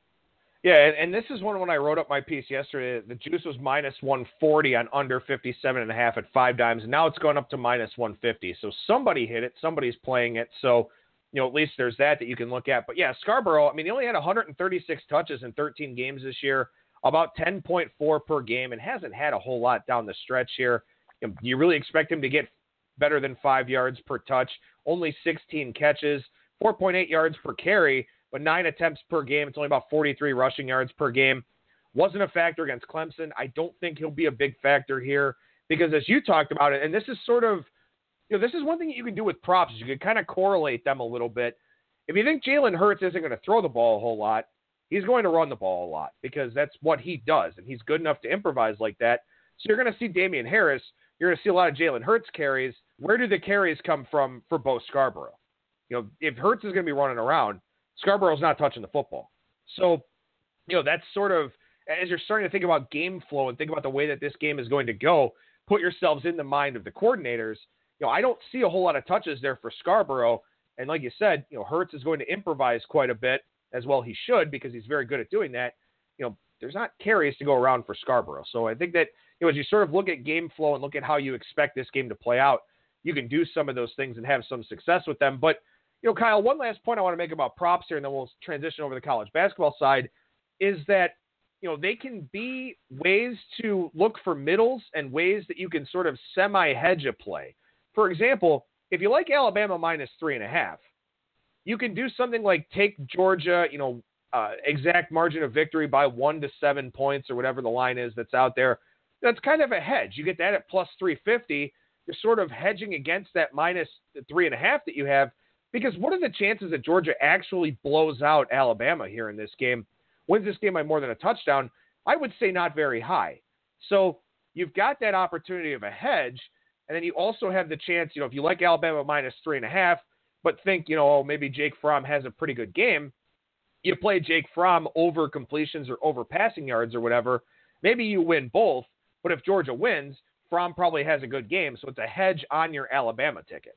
Yeah, and this is one when I wrote up my piece yesterday. The juice was minus 140 on under 57.5 at 5 dimes, and now it's gone up to minus 150. So somebody hit it. Somebody's playing it. So, at least there's that you can look at. But, yeah, Scarborough, he only had 136 touches in 13 games this year, about 10.4 per game, and hasn't had a whole lot down the stretch here. Do you really expect him to get better than 5 yards per touch? Only 16 catches, 4.8 yards per carry, but 9 attempts per game. It's only about 43 rushing yards per game. Wasn't a factor against Clemson. I don't think he'll be a big factor here because, as you talked about it, and this is sort of, this is one thing that you can do with props is you can kind of correlate them a little bit. If you think Jalen Hurts isn't going to throw the ball a whole lot, he's going to run the ball a lot because that's what he does, and he's good enough to improvise like that. So you're going to see Damian Harris. You're going to see a lot of Jalen Hurts carries. Where do the carries come from for Bo Scarborough? If Hurts is going to be running around, Scarborough's not touching the football. So, that's sort of, as you're starting to think about game flow and think about the way that this game is going to go, put yourselves in the mind of the coordinators. I don't see a whole lot of touches there for Scarborough. And like you said, Hurts is going to improvise quite a bit, as well he should, because he's very good at doing that. There's not carries to go around for Scarborough. So I think that, as you sort of look at game flow and look at how you expect this game to play out, you can do some of those things and have some success with them. But, Kyle, one last point I want to make about props here, and then we'll transition over to the college basketball side, is that, they can be ways to look for middles and ways that you can sort of semi-hedge a play. For example, if you like Alabama minus 3.5, you can do something like take Georgia, exact margin of victory by 1 to 7 points or whatever the line is that's out there. That's kind of a hedge. You get that at plus 350. You're sort of hedging against that minus 3.5 that you have, because what are the chances that Georgia actually blows out Alabama here in this game, wins this game by more than a touchdown? I would say not very high. So you've got that opportunity of a hedge, and then you also have the chance, if you like Alabama minus 3.5, but think, maybe Jake Fromm has a pretty good game, you play Jake Fromm over completions or over passing yards or whatever. Maybe you win both, but if Georgia wins, Fromm probably has a good game, so it's a hedge on your Alabama ticket.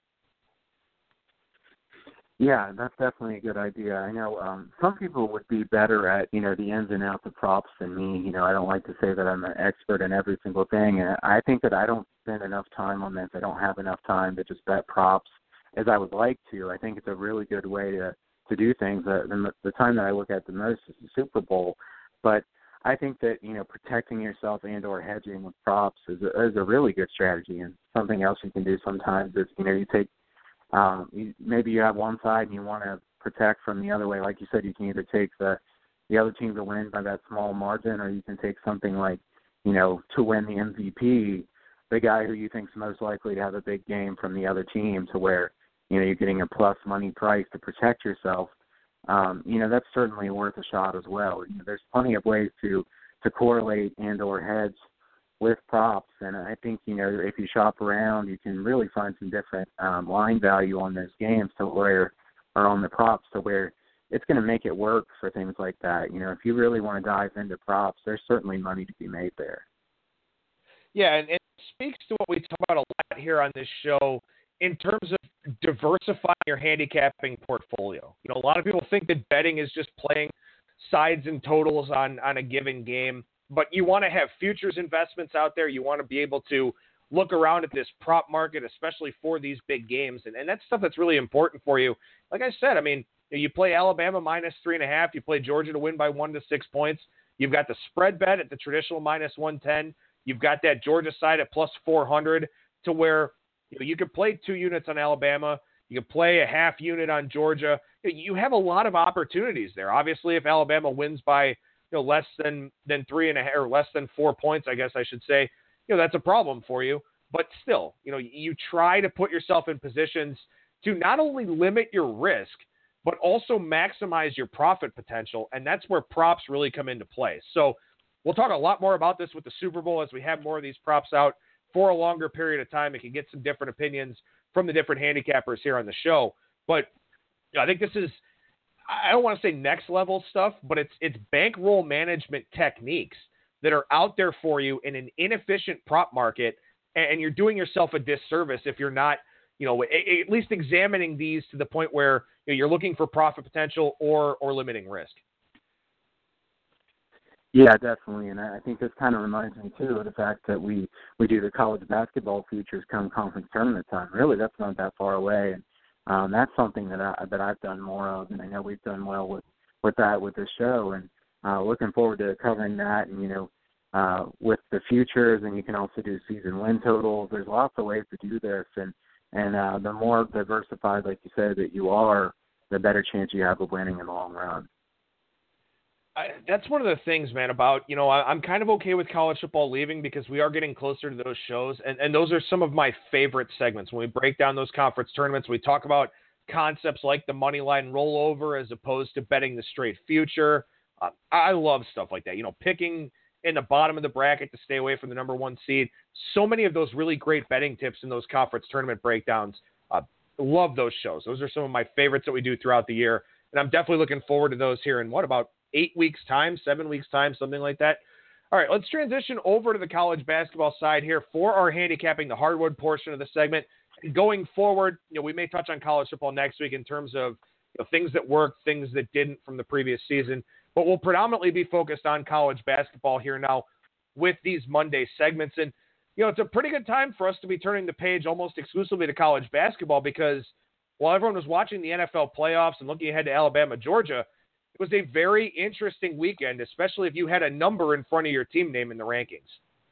Yeah, that's definitely a good idea. I know some people would be better at, the ins and outs of props than me. I don't like to say that I'm an expert in every single thing, and I think that I don't spend enough time on this. I don't have enough time to just bet props as I would like to. I think it's a really good way to to do things. The time that I look at the most is the Super Bowl. But I think that, protecting yourself and or hedging with props is a really good strategy. And something else you can do sometimes is, you take maybe you have one side and you want to protect from the other way. Like you said, you can either take the other team to win by that small margin, or you can take something like, to win the MVP, the guy who you think is most likely to have a big game from the other team, to where, you're getting a plus money price to protect yourself. That's certainly worth a shot as well. There's plenty of ways to correlate and or hedge with props, and I think, if you shop around, you can really find some different line value on those games or on the props, to where it's going to make it work for things like that. If you really want to dive into props, there's certainly money to be made there. Yeah, and it speaks to what we talk about a lot here on this show in terms of diversifying your handicapping portfolio. A lot of people think that betting is just playing sides and totals on a given game, but you want to have futures investments out there. You want to be able to look around at this prop market, especially for these big games, and that's stuff that's really important for you. Like I said, you play Alabama -3.5, you play Georgia to win by 1 to 6 points. You've got the spread bet at the traditional -110. You've got that Georgia side at +400, to where you could play 2 units on Alabama. You could play a half unit on Georgia. You have a lot of opportunities there. Obviously, if Alabama wins by less than 3.5 or less than 4 points, I guess I should say, that's a problem for you. But still, you try to put yourself in positions to not only limit your risk, but also maximize your profit potential, and that's where props really come into play. So we'll talk a lot more about this with the Super Bowl as we have more of these props out for a longer period of time. It can get some different opinions from the different handicappers here on the show. But I think this is, I don't want to say next level stuff, but it's bankroll management techniques that are out there for you in an inefficient prop market, and you're doing yourself a disservice if you're not, at least examining these to the point where you're looking for profit potential or limiting risk. Yeah, definitely, and I think this kind of reminds me, too, of the fact that we do the college basketball futures come conference tournament time. Really, that's not that far away, and that's something that I've done more of, and I know we've done well with that with this show, and looking forward to covering that, and, with the futures, and you can also do season win totals. There's lots of ways to do this, and the more diversified, like you said, that you are, the better chance you have of winning in the long run. That's one of the things, man, about, I'm kind of okay with college football leaving because we are getting closer to those shows. And those are some of my favorite segments. When we break down those conference tournaments, we talk about concepts like the money line rollover as opposed to betting the straight future. I love stuff like that. Picking in the bottom of the bracket to stay away from the number 1 seed. So many of those really great betting tips in those conference tournament breakdowns. Love those shows. Those are some of my favorites that we do throughout the year. And I'm definitely looking forward to those here in about 8 weeks' time, 7 weeks' time, something like that. All right, let's transition over to the college basketball side here for our handicapping the hardwood portion of the segment. Going forward, we may touch on college football next week in terms of things that worked, things that didn't from the previous season. But we'll predominantly be focused on college basketball here now with these Monday segments. And, it's a pretty good time for us to be turning the page almost exclusively to college basketball because while everyone was watching the NFL playoffs and looking ahead to Alabama, Georgia, it was a very interesting weekend, especially if you had a number in front of your team name in the rankings.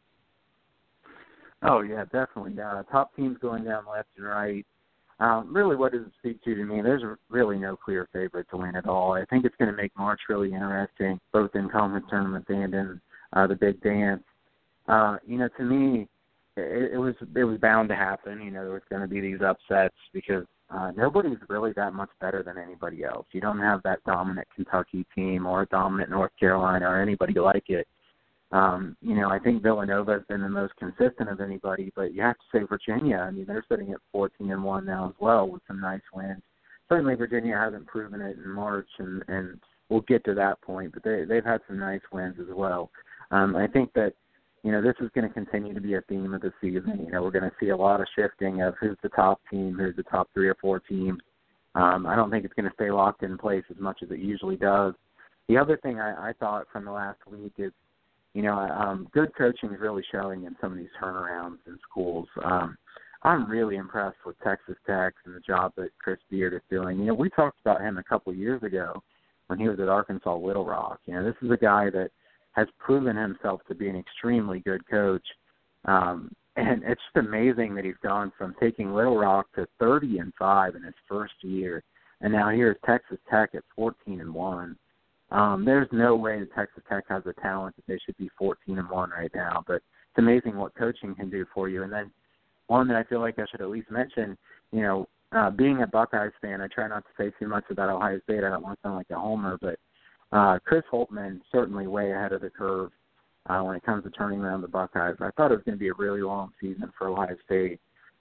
Oh, yeah, definitely. Top teams going down left and right. Really, what does it speak to me? There's really no clear favorite to win at all. I think it's going to make March really interesting, both in conference tournaments and in the big dance. To me, it was bound to happen. There was going to be these upsets because nobody's really that much better than anybody else. You don't have that dominant Kentucky team or a dominant North Carolina or anybody like it. I think Villanova has been the most consistent of anybody, but you have to say Virginia. They're sitting at 14-1 now as well with some nice wins. Certainly Virginia hasn't proven it in March, and we'll get to that point, but they've had some nice wins as well. I think that, this is going to continue to be a theme of the season. We're going to see a lot of shifting of who's the top team, who's the top 3 or 4 teams. I don't think it's going to stay locked in place as much as it usually does. The other thing I thought from the last week is, good coaching is really showing in some of these turnarounds in schools. I'm really impressed with Texas Tech and the job that Chris Beard is doing. You know, we talked about him a couple of years ago when he was at Arkansas Little Rock. You know, this is a guy that has proven himself to be an extremely good coach. And it's just amazing that he's gone from taking Little Rock to 30-5 in his first year, and now here's Texas Tech at 14-1. There's no way that Texas Tech has the talent that they should be 14-1 right now, but it's amazing what coaching can do for you. And then one that I feel like I should at least mention, you know, being a Buckeyes fan, I try not to say too much about Ohio State. I don't want to sound like a homer, but Chris Holtmann certainly way ahead of the curve when it comes to turning around the Buckeyes. I thought it was going to be a really long season for Ohio State.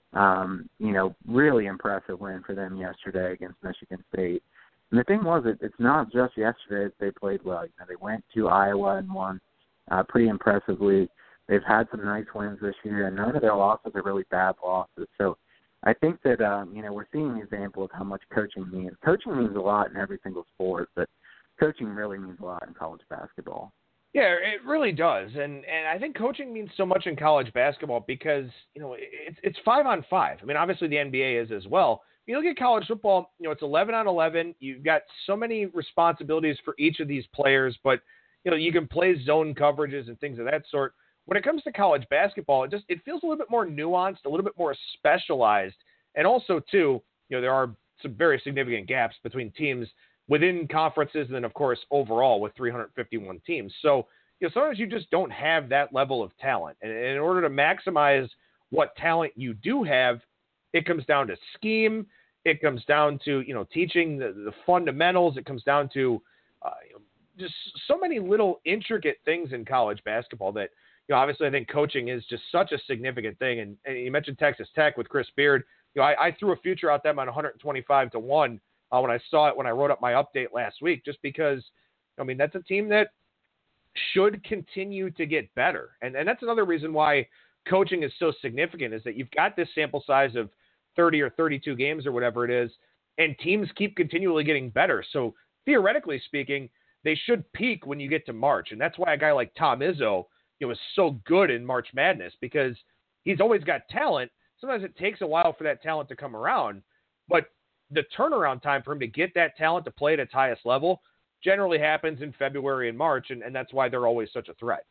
You know, really impressive win for them yesterday against Michigan State. And the thing was, it's not just yesterday that they played well. You know, they went to Iowa and won pretty impressively. They've had some nice wins this year, and none of their losses are really bad losses. So I think that, you know, we're seeing an example of how much coaching means. Coaching means a lot in every single sport, but coaching really means a lot in college basketball. Yeah, it really does, and I think coaching means so much in college basketball because, you know, it's 5-on-5. I mean, obviously the NBA is as well. You look at college football, you know, it's 11-on-11. You've got so many responsibilities for each of these players, but, you know, you can play zone coverages and things of that sort. When it comes to college basketball, it feels a little bit more nuanced, a little bit more specialized, and also too, you know, there are some very significant gaps between teams within conferences, and then, of course, overall with 351 teams. So, you know, sometimes you just don't have that level of talent. And in order to maximize what talent you do have, it comes down to scheme. It comes down to, you know, teaching the fundamentals. It comes down to you know, just so many little intricate things in college basketball that, you know, obviously I think coaching is just such a significant thing. And you mentioned Texas Tech with Chris Beard. You know, I threw a future out them on 125-1. When I saw it, when I wrote up my update last week, just because, I mean, that's a team that should continue to get better. And that's another reason why coaching is so significant, is that you've got this sample size of 30 or 32 games or whatever it is, and teams keep continually getting better. So theoretically speaking, they should peak when you get to March. And that's why a guy like Tom Izzo, you know, is so good in March Madness, because he's always got talent. Sometimes it takes a while for that talent to come around, but the turnaround time for him to get that talent to play at its highest level generally happens in February and March, and that's why they're always such a threat.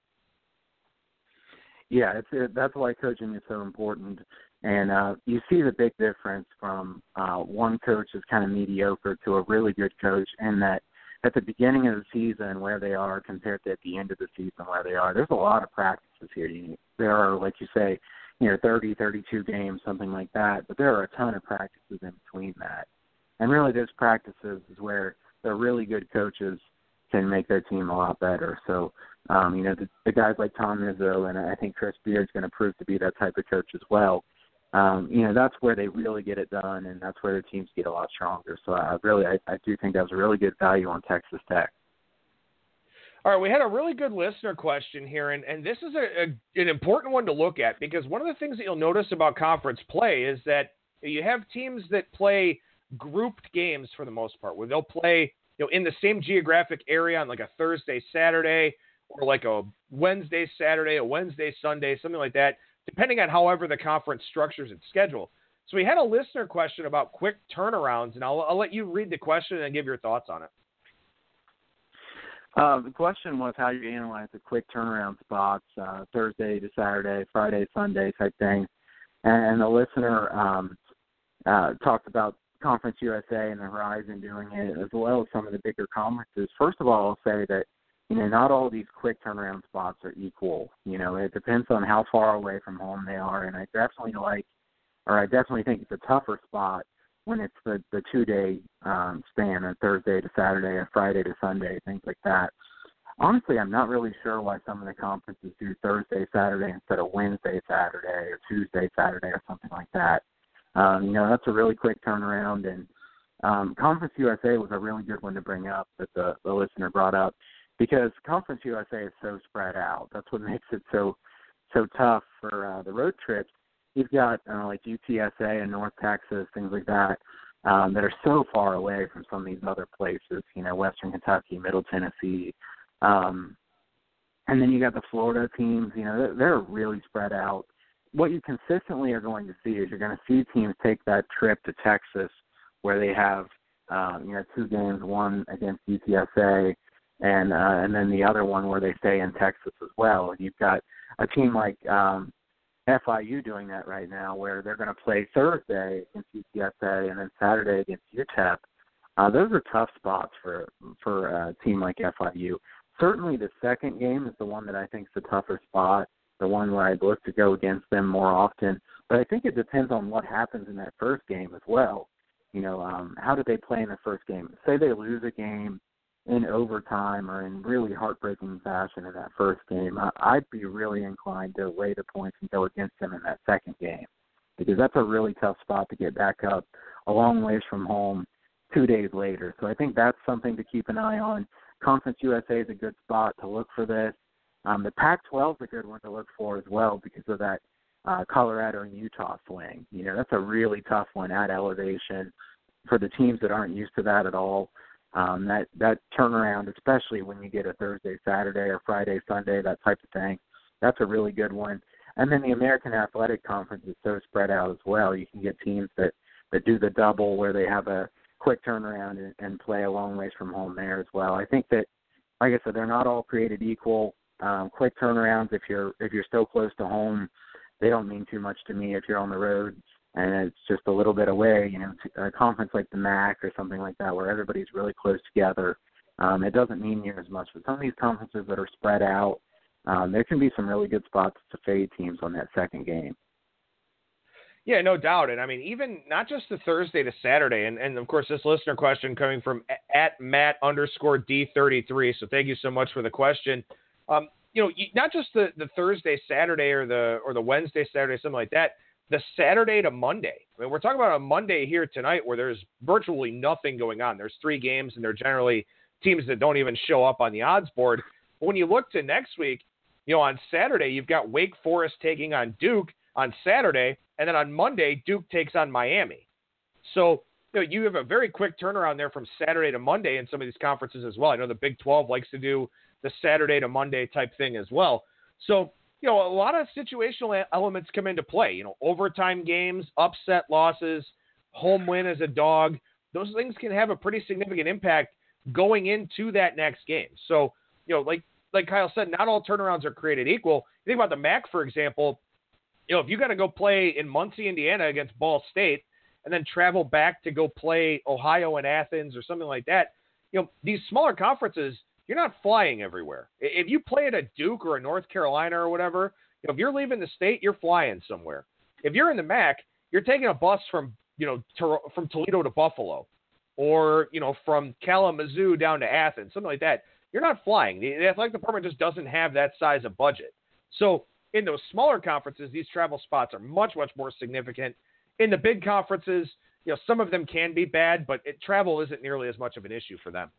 Yeah, that's why coaching is so important. And you see the big difference from one coach is kind of mediocre to a really good coach, in that at the beginning of the season where they are compared to at the end of the season where they are, there's a lot of practices here. There are, like you say, you know, 30, 32 games, something like that, but there are a ton of practices in between that. And really those practices is where the really good coaches can make their team a lot better. So, you know, the guys like Tom Izzo, and I think Chris Beard's going to prove to be that type of coach as well. You know, that's where they really get it done, and that's where their teams get a lot stronger. So I do think that was a really good value on Texas Tech. All right, we had a really good listener question here, and this is an important one to look at, because one of the things that you'll notice about conference play is that you have teams that play grouped games for the most part, where they'll play, you know, in the same geographic area on like a Thursday, Saturday, or like a Wednesday, Saturday, a Wednesday, Sunday, something like that, depending on however the conference structures its schedule. So we had a listener question about quick turnarounds, and I'll let you read the question and give your thoughts on it. The question was how you analyze the quick turnaround spots, Thursday to Saturday, Friday, Sunday type thing. And the listener talked about Conference USA and the Horizon doing it, as well as some of the bigger conferences. First of all, I'll say that, you know, not all of these quick turnaround spots are equal. You know, it depends on how far away from home they are. And I definitely think it's a tougher spot when it's the 2-day span, a Thursday to Saturday, a Friday to Sunday, things like that. Honestly, I'm not really sure why some of the conferences do Thursday, Saturday instead of Wednesday, Saturday, or Tuesday, Saturday, or something like that. You know, that's a really quick turnaround, and Conference USA was a really good one to bring up that the listener brought up, because Conference USA is so spread out. That's what makes it so tough for the road trips. You've got like UTSA and North Texas, things like that, that are so far away from some of these other places, you know, Western Kentucky, Middle Tennessee. And then you got the Florida teams, you know, they're really spread out. what you consistently are going to see is you're going to see teams take that trip to Texas where they have, 2 games, one against UTSA and then the other one where they stay in Texas as well. And you've got a team like FIU doing that right now where they're going to play Thursday against UTSA and then Saturday against UTEP. Those are tough spots for a team like FIU. Certainly the second game is the one that I think is the tougher spot, the one where I'd look to go against them more often. But I think it depends on what happens in that first game as well. How did they play in the first game? Say they lose a game in overtime or in really heartbreaking fashion in that first game, I'd be really inclined to lay the points and go against them in that second game because that's a really tough spot to get back up a long ways from home 2 days later. So I think that's something to keep an eye on. Conference USA is a good spot to look for this. The Pac-12 is a good one to look for as well because of that Colorado and Utah swing. That's a really tough one at elevation for the teams that aren't used to that at all. That turnaround, especially when you get a Thursday, Saturday, or Friday, Sunday, that type of thing, that's a really good one. And then the American Athletic Conference is so spread out as well. You can get teams that do the double where they have a quick turnaround and play a long ways from home there as well. I think that, like I said, they're not all created equal. Quick turnarounds, if you're so close to home, they don't mean too much to me if you're on the road and it's just a little bit away. A conference like the MAC or something like that where everybody's really close together, it doesn't mean near as much. But some of these conferences that are spread out, there can be some really good spots to fade teams on that second game. Yeah, no doubt. And I mean, even not just the Thursday to Saturday, and of course, this listener question coming from @Matt_D33. So thank you so much for the question. Not just the Thursday, Saturday, or the Wednesday, Saturday, something like that. The Saturday to Monday. I mean, we're talking about a Monday here tonight where there's virtually nothing going on. There's 3 games, and they're generally teams that don't even show up on the odds board. But when you look to next week, on Saturday, you've got Wake Forest taking on Duke on Saturday, and then on Monday, Duke takes on Miami. So, you have a very quick turnaround there from Saturday to Monday in some of these conferences as well. I know the Big 12 likes to do the Saturday to Monday type thing as well. So, a lot of situational elements come into play. Overtime games, upset losses, home win as a dog. Those things can have a pretty significant impact going into that next game. So, like Kyle said, not all turnarounds are created equal. You think about the MAC, for example. If you got to go play in Muncie, Indiana against Ball State and then travel back to go play Ohio and Athens or something like that, these smaller conferences, you're not flying everywhere. If you play at a Duke or a North Carolina or whatever, if you're leaving the state, you're flying somewhere. If you're in the MAC, you're taking a bus from Toledo to Buffalo or, from Kalamazoo down to Athens, something like that. You're not flying. The athletic department just doesn't have that size of budget. So in those smaller conferences, these travel spots are much, much more significant. In the big conferences, some of them can be bad, but travel isn't nearly as much of an issue for them.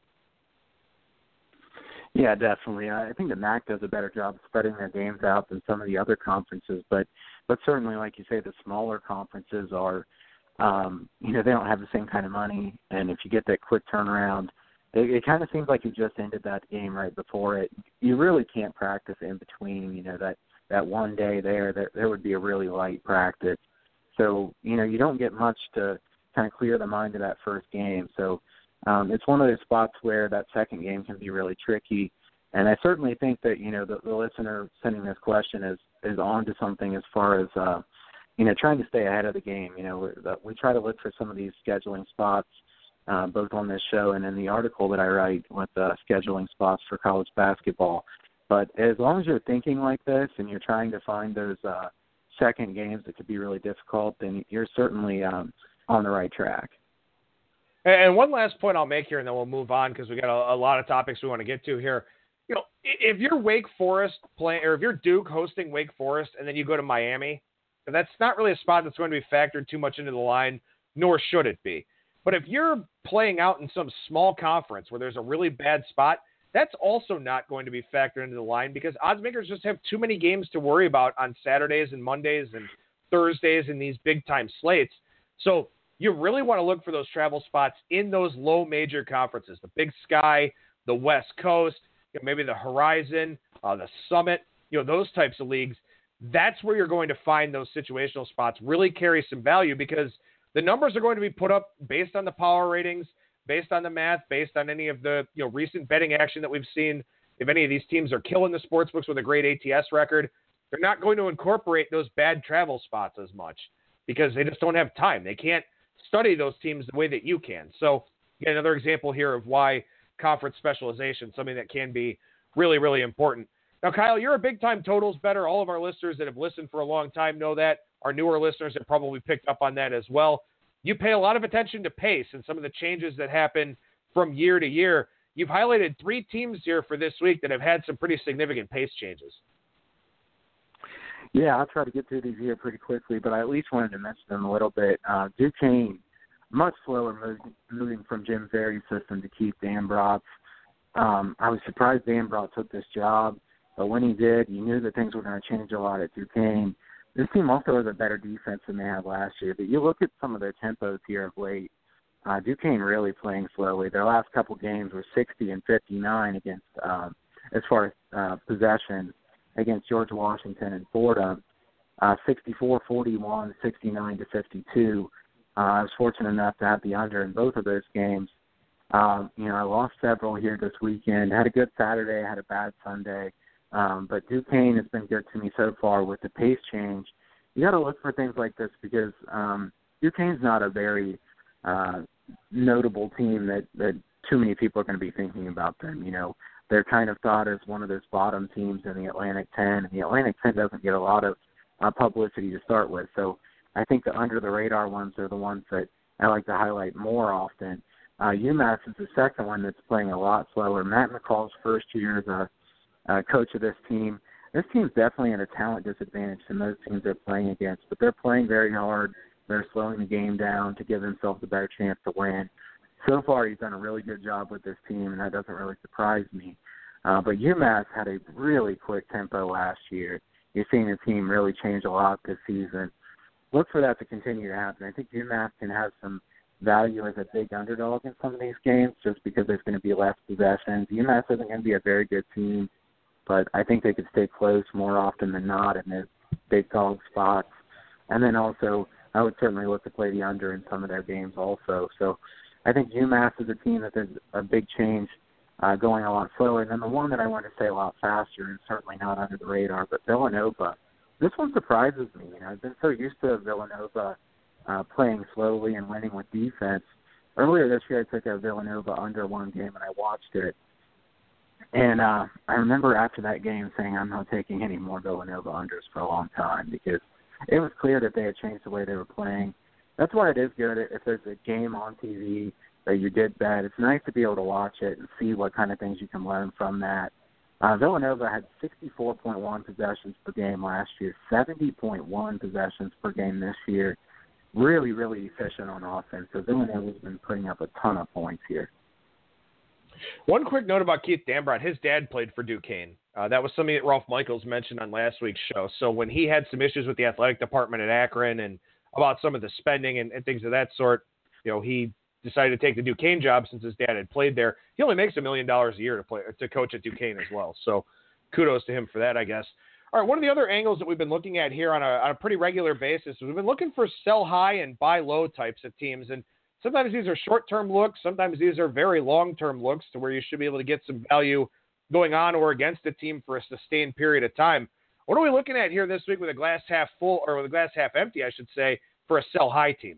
Yeah, definitely. I think the MAC does a better job spreading their games out than some of the other conferences, but certainly, like you say, the smaller conferences are, they don't have the same kind of money, and if you get that quick turnaround, it kind of seems like you just ended that game right before it. You really can't practice in between, that one day there would be a really light practice. So, you don't get much to kind of clear the mind of that first game. So it's one of those spots where that second game can be really tricky. And I certainly think that, the listener sending this question is on to something as far as, trying to stay ahead of the game. We try to look for some of these scheduling spots, both on this show and in the article that I write with scheduling spots for college basketball. But as long as you're thinking like this and you're trying to find those second games that could be really difficult, then you're certainly on the right track. And one last point I'll make here, and then we'll move on because we got a lot of topics we want to get to here. If you're Wake Forest playing, or if you're Duke hosting Wake Forest, and then you go to Miami, that's not really a spot that's going to be factored too much into the line, nor should it be. But if you're playing out in some small conference where there's a really bad spot, that's also not going to be factored into the line because odds makers just have too many games to worry about on Saturdays and Mondays and Thursdays in these big-time slates. So you really want to look for those travel spots in those low major conferences, the Big Sky, the West Coast, maybe the Horizon, the Summit, those types of leagues. that's where you're going to find those situational spots really carry some value, because the numbers are going to be put up based on the power ratings, based on the math, based on any of the recent betting action that we've seen. If any of these teams are killing the sports books with a great ATS record, they're not going to incorporate those bad travel spots as much because they just don't have time. They can't study those teams the way that you can. So, again, another example here of why conference specialization, something that can be really, really important. Now, Kyle, you're a big-time totals bettor. All of our listeners that have listened for a long time know that. Our newer listeners have probably picked up on that as well. You pay a lot of attention to pace and some of the changes that happen from year to year. You've highlighted 3 teams here for this week that have had some pretty significant pace changes. Yeah, I'll try to get through these here pretty quickly, but I at least wanted to mention them a little bit. Duquesne, much slower moving from Jim Ferry's system to Keith Dambrot's. I was surprised Dambrot took this job, but when he did, you knew that things were going to change a lot at Duquesne. This team also has a better defense than they had last year, but you look at some of their tempos here of late. Duquesne really playing slowly. Their last couple games were 60 and 59 against, as far as possession, against George Washington and Fordham, 64-41, 69-52. I was fortunate enough to have the under in both of those games. I lost several here this weekend. Had a good Saturday, had a bad Sunday. But Duquesne has been good to me so far with the pace change. You got to look for things like this because Duquesne's not a very notable team that too many people are going to be thinking about them. They're kind of thought as one of those bottom teams in the Atlantic 10, and the Atlantic 10 doesn't get a lot of publicity to start with. So I think the under-the-radar ones are the ones that I like to highlight more often. UMass is the second one that's playing a lot slower. Matt McCall's first year as a coach of this team. This team's definitely at a talent disadvantage than those teams they're playing against, but they're playing very hard. They're slowing the game down to give themselves a better chance to win. So far, he's done a really good job with this team, and that doesn't really surprise me. But UMass had a really quick tempo last year. You're seeing the team really change a lot this season. Look for that to continue to happen. I think UMass can have some value as a big underdog in some of these games just because there's going to be less possessions. UMass isn't going to be a very good team, but I think they could stay close more often than not in those big dog spots. And then also, I would certainly look to play the under in some of their games also. So I think UMass is a team that there's a big change going a lot slower. And then the one that I want to say a lot faster and certainly not under the radar, but Villanova. This one surprises me. I've been so used to Villanova playing slowly and winning with defense. Earlier this year, I took a Villanova under one game, and I watched it. And I remember after that game saying I'm not taking any more Villanova unders for a long time because it was clear that they had changed the way they were playing. That's why it is good if there's a game on TV that you did bet. It's nice to be able to watch it and see what kind of things you can learn from that. Villanova had 64.1 possessions per game last year, 70.1 possessions per game this year. Really, really efficient on offense. So Villanova's been putting up a ton of points here. One quick note about Keith Dambrot. His dad played for Duquesne. That was something that Rolf Michaels mentioned on last week's show. So when he had some issues with the athletic department at Akron and about some of the spending and things of that sort, he decided to take the Duquesne job since his dad had played there. He only makes $1 million a year to coach at Duquesne as well. So kudos to him for that, I guess. All right, one of the other angles that we've been looking at here on a pretty regular basis, we've been looking for sell high and buy low types of teams. And sometimes these are short-term looks. Sometimes these are very long-term looks to where you should be able to get some value going on or against a team for a sustained period of time. What are we looking at here this week with a glass half full, or with a glass half empty, I should say, for a sell high team?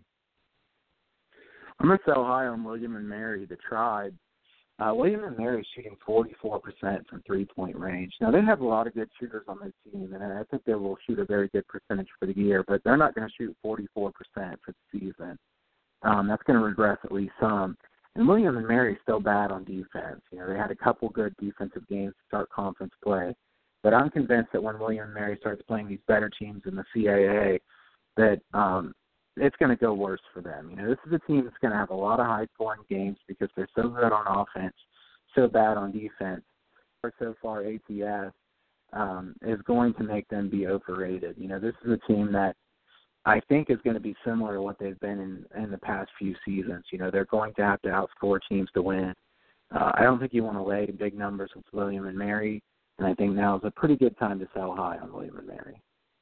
I'm going to sell high on William and Mary, the Tribe. William and Mary is shooting 44% from three-point range. Now, they have a lot of good shooters on their team, and I think they will shoot a very good percentage for the year, but they're not going to shoot 44% for the season. That's going to regress at least some. And William and Mary is still bad on defense. They had a couple good defensive games to start conference play, but I'm convinced that when William and Mary starts playing these better teams in the CAA, that it's going to go worse for them. This is a team that's going to have a lot of high-scoring games because they're so good on offense, so bad on defense. So far, ATS is going to make them be overrated. This is a team that I think is going to be similar to what they've been in the past few seasons. They're going to have to outscore teams to win. I don't think you want to lay big numbers with William and Mary, and I think now is a pretty good time to sell high on William and Mary.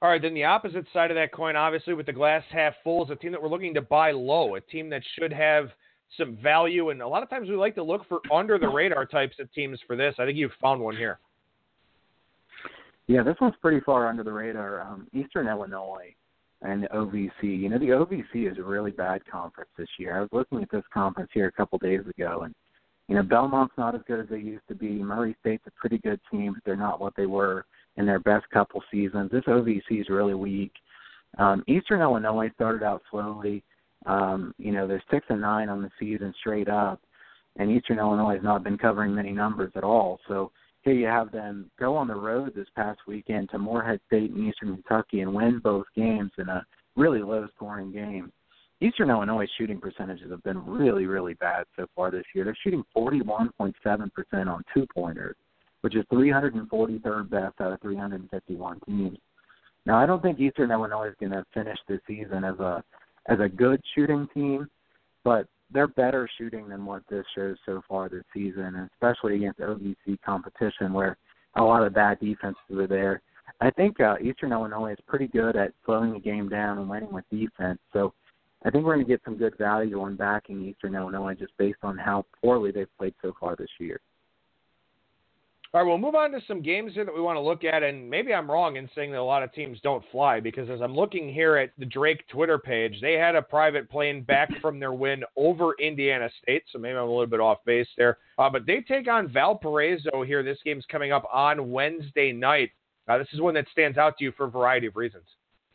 All right, then the opposite side of that coin, obviously, with the glass half full, is a team that we're looking to buy low, a team that should have some value. And a lot of times we like to look for under-the-radar types of teams for this. I think you've found one here. Yeah, this one's pretty far under the radar. Eastern Illinois and the OVC. You know, the OVC is a really bad conference this year. I was looking at this conference here a couple days ago, and, you know, Belmont's not as good as they used to be. Murray State's a pretty good team, but they're not what they were in their best couple seasons. This OVC is really weak. Eastern Illinois started out slowly. You know, they're 6-9 on the season straight up, and Eastern Illinois has not been covering many numbers at all. So here you have them go on the road this past weekend to Morehead State and Eastern Kentucky and win both games in a really low-scoring game. Eastern Illinois' shooting percentages have been really, really bad so far this year. They're shooting 41.7% on two-pointers, which is 343rd best out of 351 teams. Now, I don't think Eastern Illinois is going to finish this season as a good shooting team, but they're better shooting than what this shows so far this season, and especially against OVC competition where a lot of bad defenses are there. I think Eastern Illinois is pretty good at slowing the game down and winning with defense, so I think we're going to get some good value on backing Eastern Illinois just based on how poorly they've played so far this year. All right, we'll move on to some games here that we want to look at, and maybe I'm wrong in saying that a lot of teams don't fly, because as I'm looking here at the Drake Twitter page, they had a private plane back from their win over Indiana State, so maybe I'm a little bit off base there. But they take on Valparaiso here. This game's coming up on Wednesday night. This is one that stands out to you for a variety of reasons.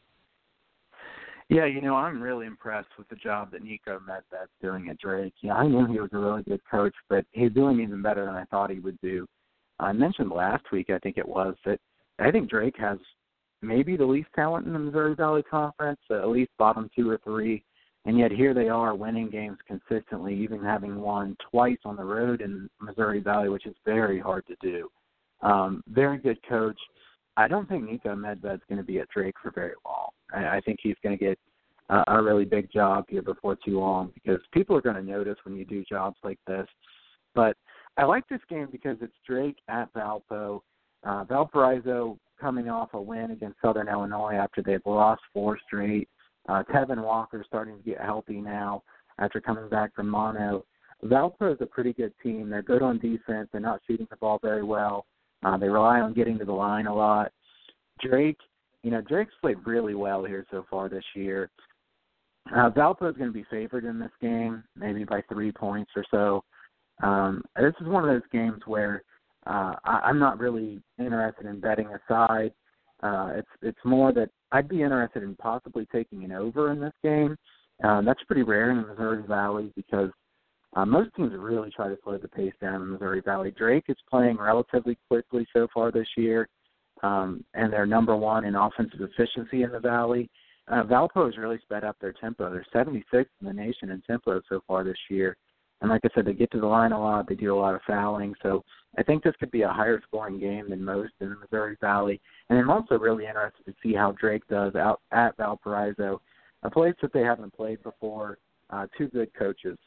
Yeah, you know, I'm really impressed with the job that Nico Medved's doing at Drake. Yeah, I knew he was a really good coach, but he's doing even better than I thought he would do. I mentioned last week, I think it was, that I think Drake has maybe the least talent in the Missouri Valley Conference, at least bottom 2 or 3, and yet here they are winning games consistently, even having won twice on the road in Missouri Valley, which is very hard to do. Very good coach. I don't think Nico Medved's going to be at Drake for very long. I think he's going to get a really big job here before too long, because people are going to notice when you do jobs like this. But I like this game because it's Drake at Valpo. Valparaiso coming off a win against Southern Illinois after they've lost 4 straight. Tevin Walker starting to get healthy now after coming back from mono. Valpo is a pretty good team. They're good on defense. They're not shooting the ball very well. They rely on getting to the line a lot. Drake, you know, Drake's played really well here so far this year. Valpo is going to be favored in this game, maybe by 3 points or so. This is one of those games where I'm not really interested in betting a side. It's more that I'd be interested in possibly taking an over in this game. That's pretty rare in the Missouri Valley because most teams really try to slow the pace down in Missouri Valley. Drake is playing relatively quickly so far this year, and they're number 1 in offensive efficiency in the Valley. Valpo has really sped up their tempo. They're 76th in the nation in tempo so far this year. And like I said, they get to the line a lot. They do a lot of fouling. So I think this could be a higher scoring game than most in the Missouri Valley. And I'm also really interested to see how Drake does out at Valparaiso, a place that they haven't played before. 2 good coaches.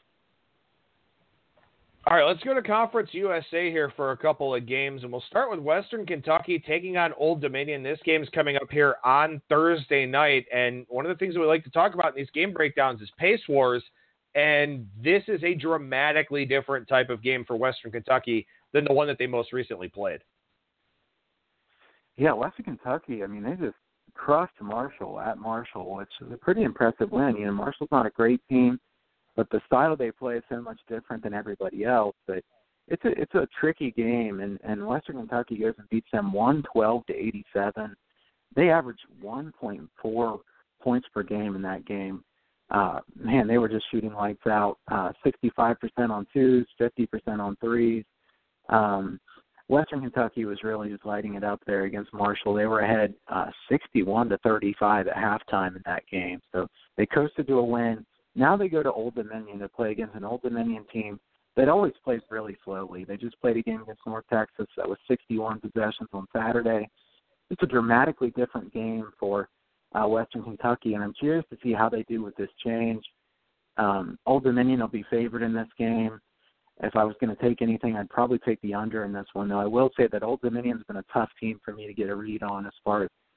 All right, let's go to Conference USA here for a couple of games, and we'll start with Western Kentucky taking on Old Dominion. This game's coming up here on Thursday night, and one of the things that we like to talk about in these game breakdowns is pace wars, and this is a dramatically different type of game for Western Kentucky than the one that they most recently played. Yeah, Western Kentucky, I mean, they just crushed Marshall at Marshall, which is a pretty impressive win. You know, Marshall's not a great team, but the style they play is so much different than everybody else that it's a tricky game, and Western Kentucky goes and beats them 112-87. They averaged 1.4 points per game in that game. Man, they were just shooting lights out, 65% on twos, 50% on threes. Western Kentucky was really just lighting it up there against Marshall. They were ahead 61-35 at halftime in that game. So they coasted to a win. Now they go to Old Dominion to play against an Old Dominion team that always plays really slowly. They just played a game against North Texas that was 61 possessions on Saturday. It's a dramatically different game for Western Kentucky, and I'm curious to see how they do with this change. Old Dominion will be favored in this game. If I was going to take anything, I'd probably take the under in this one, though. I will say that Old Dominion's been a tough team for me to get a read on as far as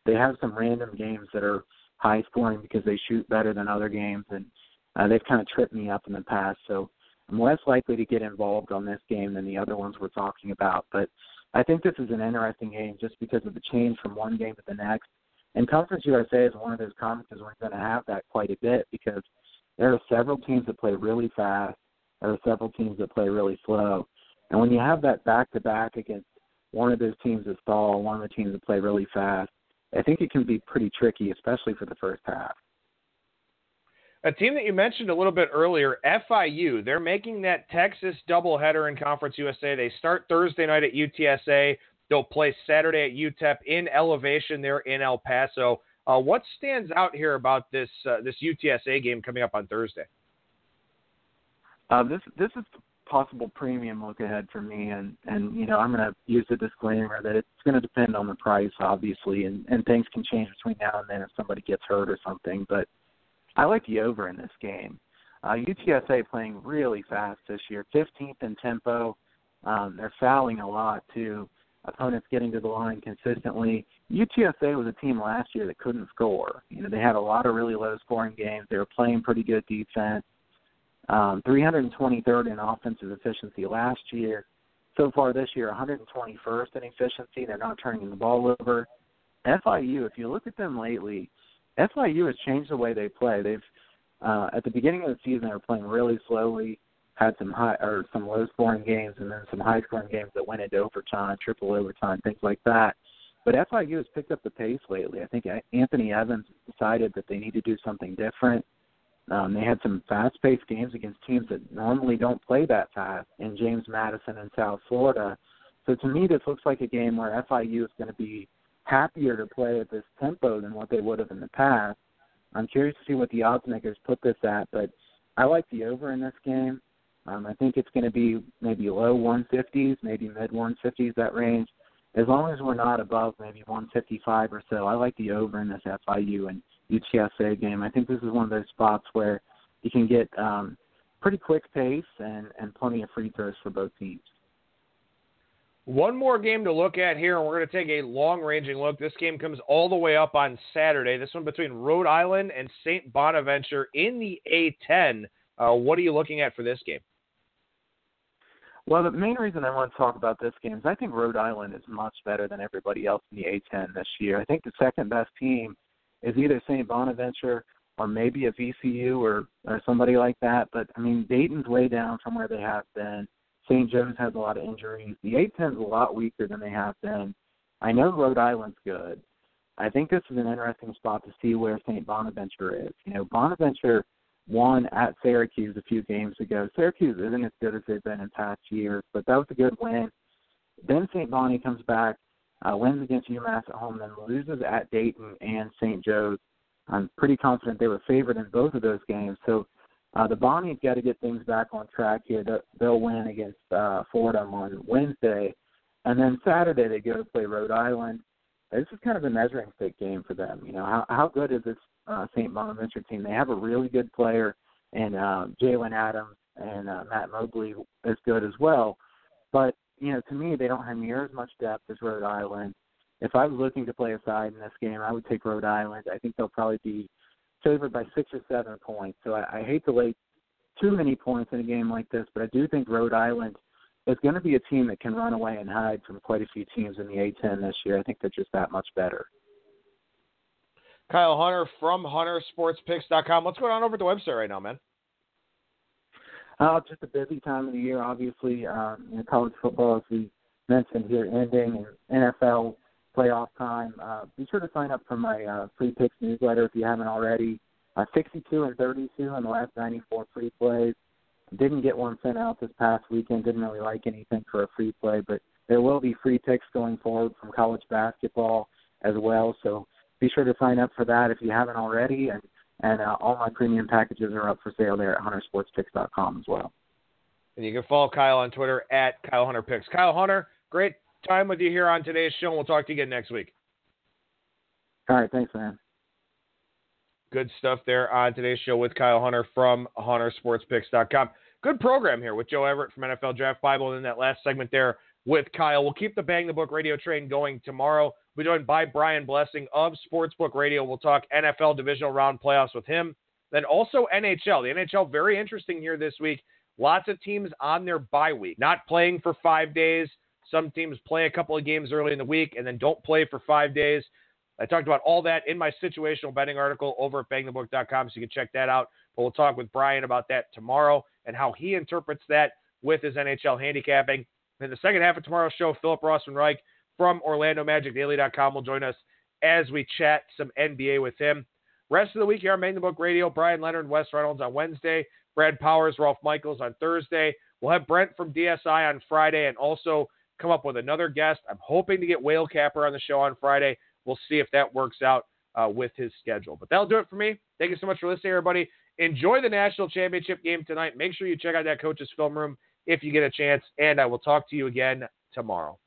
they have some random games that are high scoring because they shoot better than other games, and they've kind of tripped me up in the past. So I'm less likely to get involved on this game than the other ones we're talking about. But I think this is an interesting game just because of the change from one game to the next. And Conference USA is one of those conferences we're going to have that quite a bit because there are several teams that play really fast. There are several teams that play really slow. And when you have that back-to-back against one of those teams that stall, one of the teams that play really fast, I think it can be pretty tricky, especially for the first half. A team that you mentioned a little bit earlier, FIU, they're making that Texas doubleheader in Conference USA. They start Thursday night at UTSA. They'll play Saturday at UTEP in Elevation there in El Paso. What stands out here about this UTSA game coming up on Thursday? This is a possible premium look ahead for me, and you know, I'm going to use the disclaimer that it's going to depend on the price, obviously, and things can change between now and then if somebody gets hurt or something. But I like the over in this game. UTSA playing really fast this year, 15th in tempo. They're fouling a lot too. Opponents getting to the line consistently. UTSA was a team last year that couldn't score. You know, they had a lot of really low-scoring games. They were playing pretty good defense. 323rd in offensive efficiency last year. So far this year, 121st in efficiency. They're not turning the ball over. FIU, if you look at them lately, FIU has changed the way they play. They've at the beginning of the season, they were playing really slowly, had some some low-scoring games, and then some high-scoring games that went into overtime, triple overtime, things like that. But FIU has picked up the pace lately. I think Anthony Evans decided that they need to do something different. They had some fast-paced games against teams that normally don't play that fast in James Madison and South Florida. So to me, this looks like a game where FIU is going to be happier to play at this tempo than what they would have in the past. I'm curious to see what the odds makers put this at, but I like the over in this game. I think it's going to be maybe low 150s, maybe mid 150s, that range. As long as we're not above maybe 155 or so, I like the over in this FIU and UTSA game. I think this is one of those spots where you can get pretty quick pace and plenty of free throws for both teams. One more game to look at here, and we're going to take a long-ranging look. This game comes all the way up on Saturday. This one between Rhode Island and St. Bonaventure in the A-10. What are you looking at for this game? Well, the main reason I want to talk about this game is I think Rhode Island is much better than everybody else in the A-10 this year. I think the second-best team is either St. Bonaventure or maybe a VCU or somebody like that. But, I mean, Dayton's way down from where they have been. St. Joe's has a lot of injuries. The A-10 is a lot weaker than they have been. I know Rhode Island's good. I think this is an interesting spot to see where St. Bonaventure is. You know, Bonaventure won at Syracuse a few games ago. Syracuse isn't as good as they've been in past years, but that was a good win. Then St. Bonnie comes back, wins against UMass at home, then loses at Dayton and St. Joe's. I'm pretty confident they were favored in both of those games. So the Bonnies got to get things back on track here. They'll win against Fordham on Wednesday. And then Saturday they go to play Rhode Island. This is kind of a measuring stick game for them. You know, how good is this St. Bonaventure team? They have a really good player in Jalen Adams, and Matt Mobley is good as well. But, you know, to me, they don't have near as much depth as Rhode Island. If I was looking to play a side in this game, I would take Rhode Island. I think they'll probably be favored by 6 or 7 points. So I hate to lay too many points in a game like this, but I do think Rhode Island is going to be a team that can run away and hide from quite a few teams in the A-10 this year. I think they're just that much better. Kyle Hunter from HunterSportsPicks.com. What's going on over at the website right now, man? Just a busy time of the year, obviously. College football, as we mentioned here, ending, and NFL playoff time. Be sure to sign up for my free picks newsletter if you haven't already. 62 and 32 in the last 94 free plays. Didn't get one sent out this past weekend. Didn't really like anything for a free play, but there will be free picks going forward from college basketball as well. So be sure to sign up for that if you haven't already. And all my premium packages are up for sale there at HunterSportsPicks.com as well. And you can follow Kyle on Twitter at Kyle Hunter Picks. Kyle Hunter, great time with you here on today's show, and we'll talk to you again next week. All right, thanks, man. Good stuff there on today's show with Kyle Hunter from HunterSportsPicks.com. Good program here with Joe Everett from NFL Draft Bible, and in that last segment there with Kyle. We'll keep the Bang the Book radio train going tomorrow. We'll be joined by Brian Blessing of Sportsbook Radio. We'll talk NFL divisional round playoffs with him. Then also NHL. The NHL, very interesting here this week. Lots of teams on their bye week, not playing for 5 days. Some teams play a couple of games early in the week and then don't play for 5 days. I talked about all that in my situational betting article over at bangthebook.com, so you can check that out. But we'll talk with Brian about that tomorrow and how he interprets that with his NHL handicapping. In the second half of tomorrow's show, Philip Rossman-Reich from OrlandoMagicDaily.com will join us as we chat some NBA with him. Rest of the week here on Bang the Book Radio, Brian Leonard and Wes Reynolds on Wednesday, Brad Powers, Rolf Michaels on Thursday. We'll have Brent from DSI on Friday and also come up with another guest. I'm hoping to get Whale Capper on the show on Friday. We'll see if that works out with his schedule. But that'll do it for me. Thank you so much for listening, everybody. Enjoy the national championship game tonight. Make sure you check out that Coach's Film Room if you get a chance, and I will talk to you again tomorrow.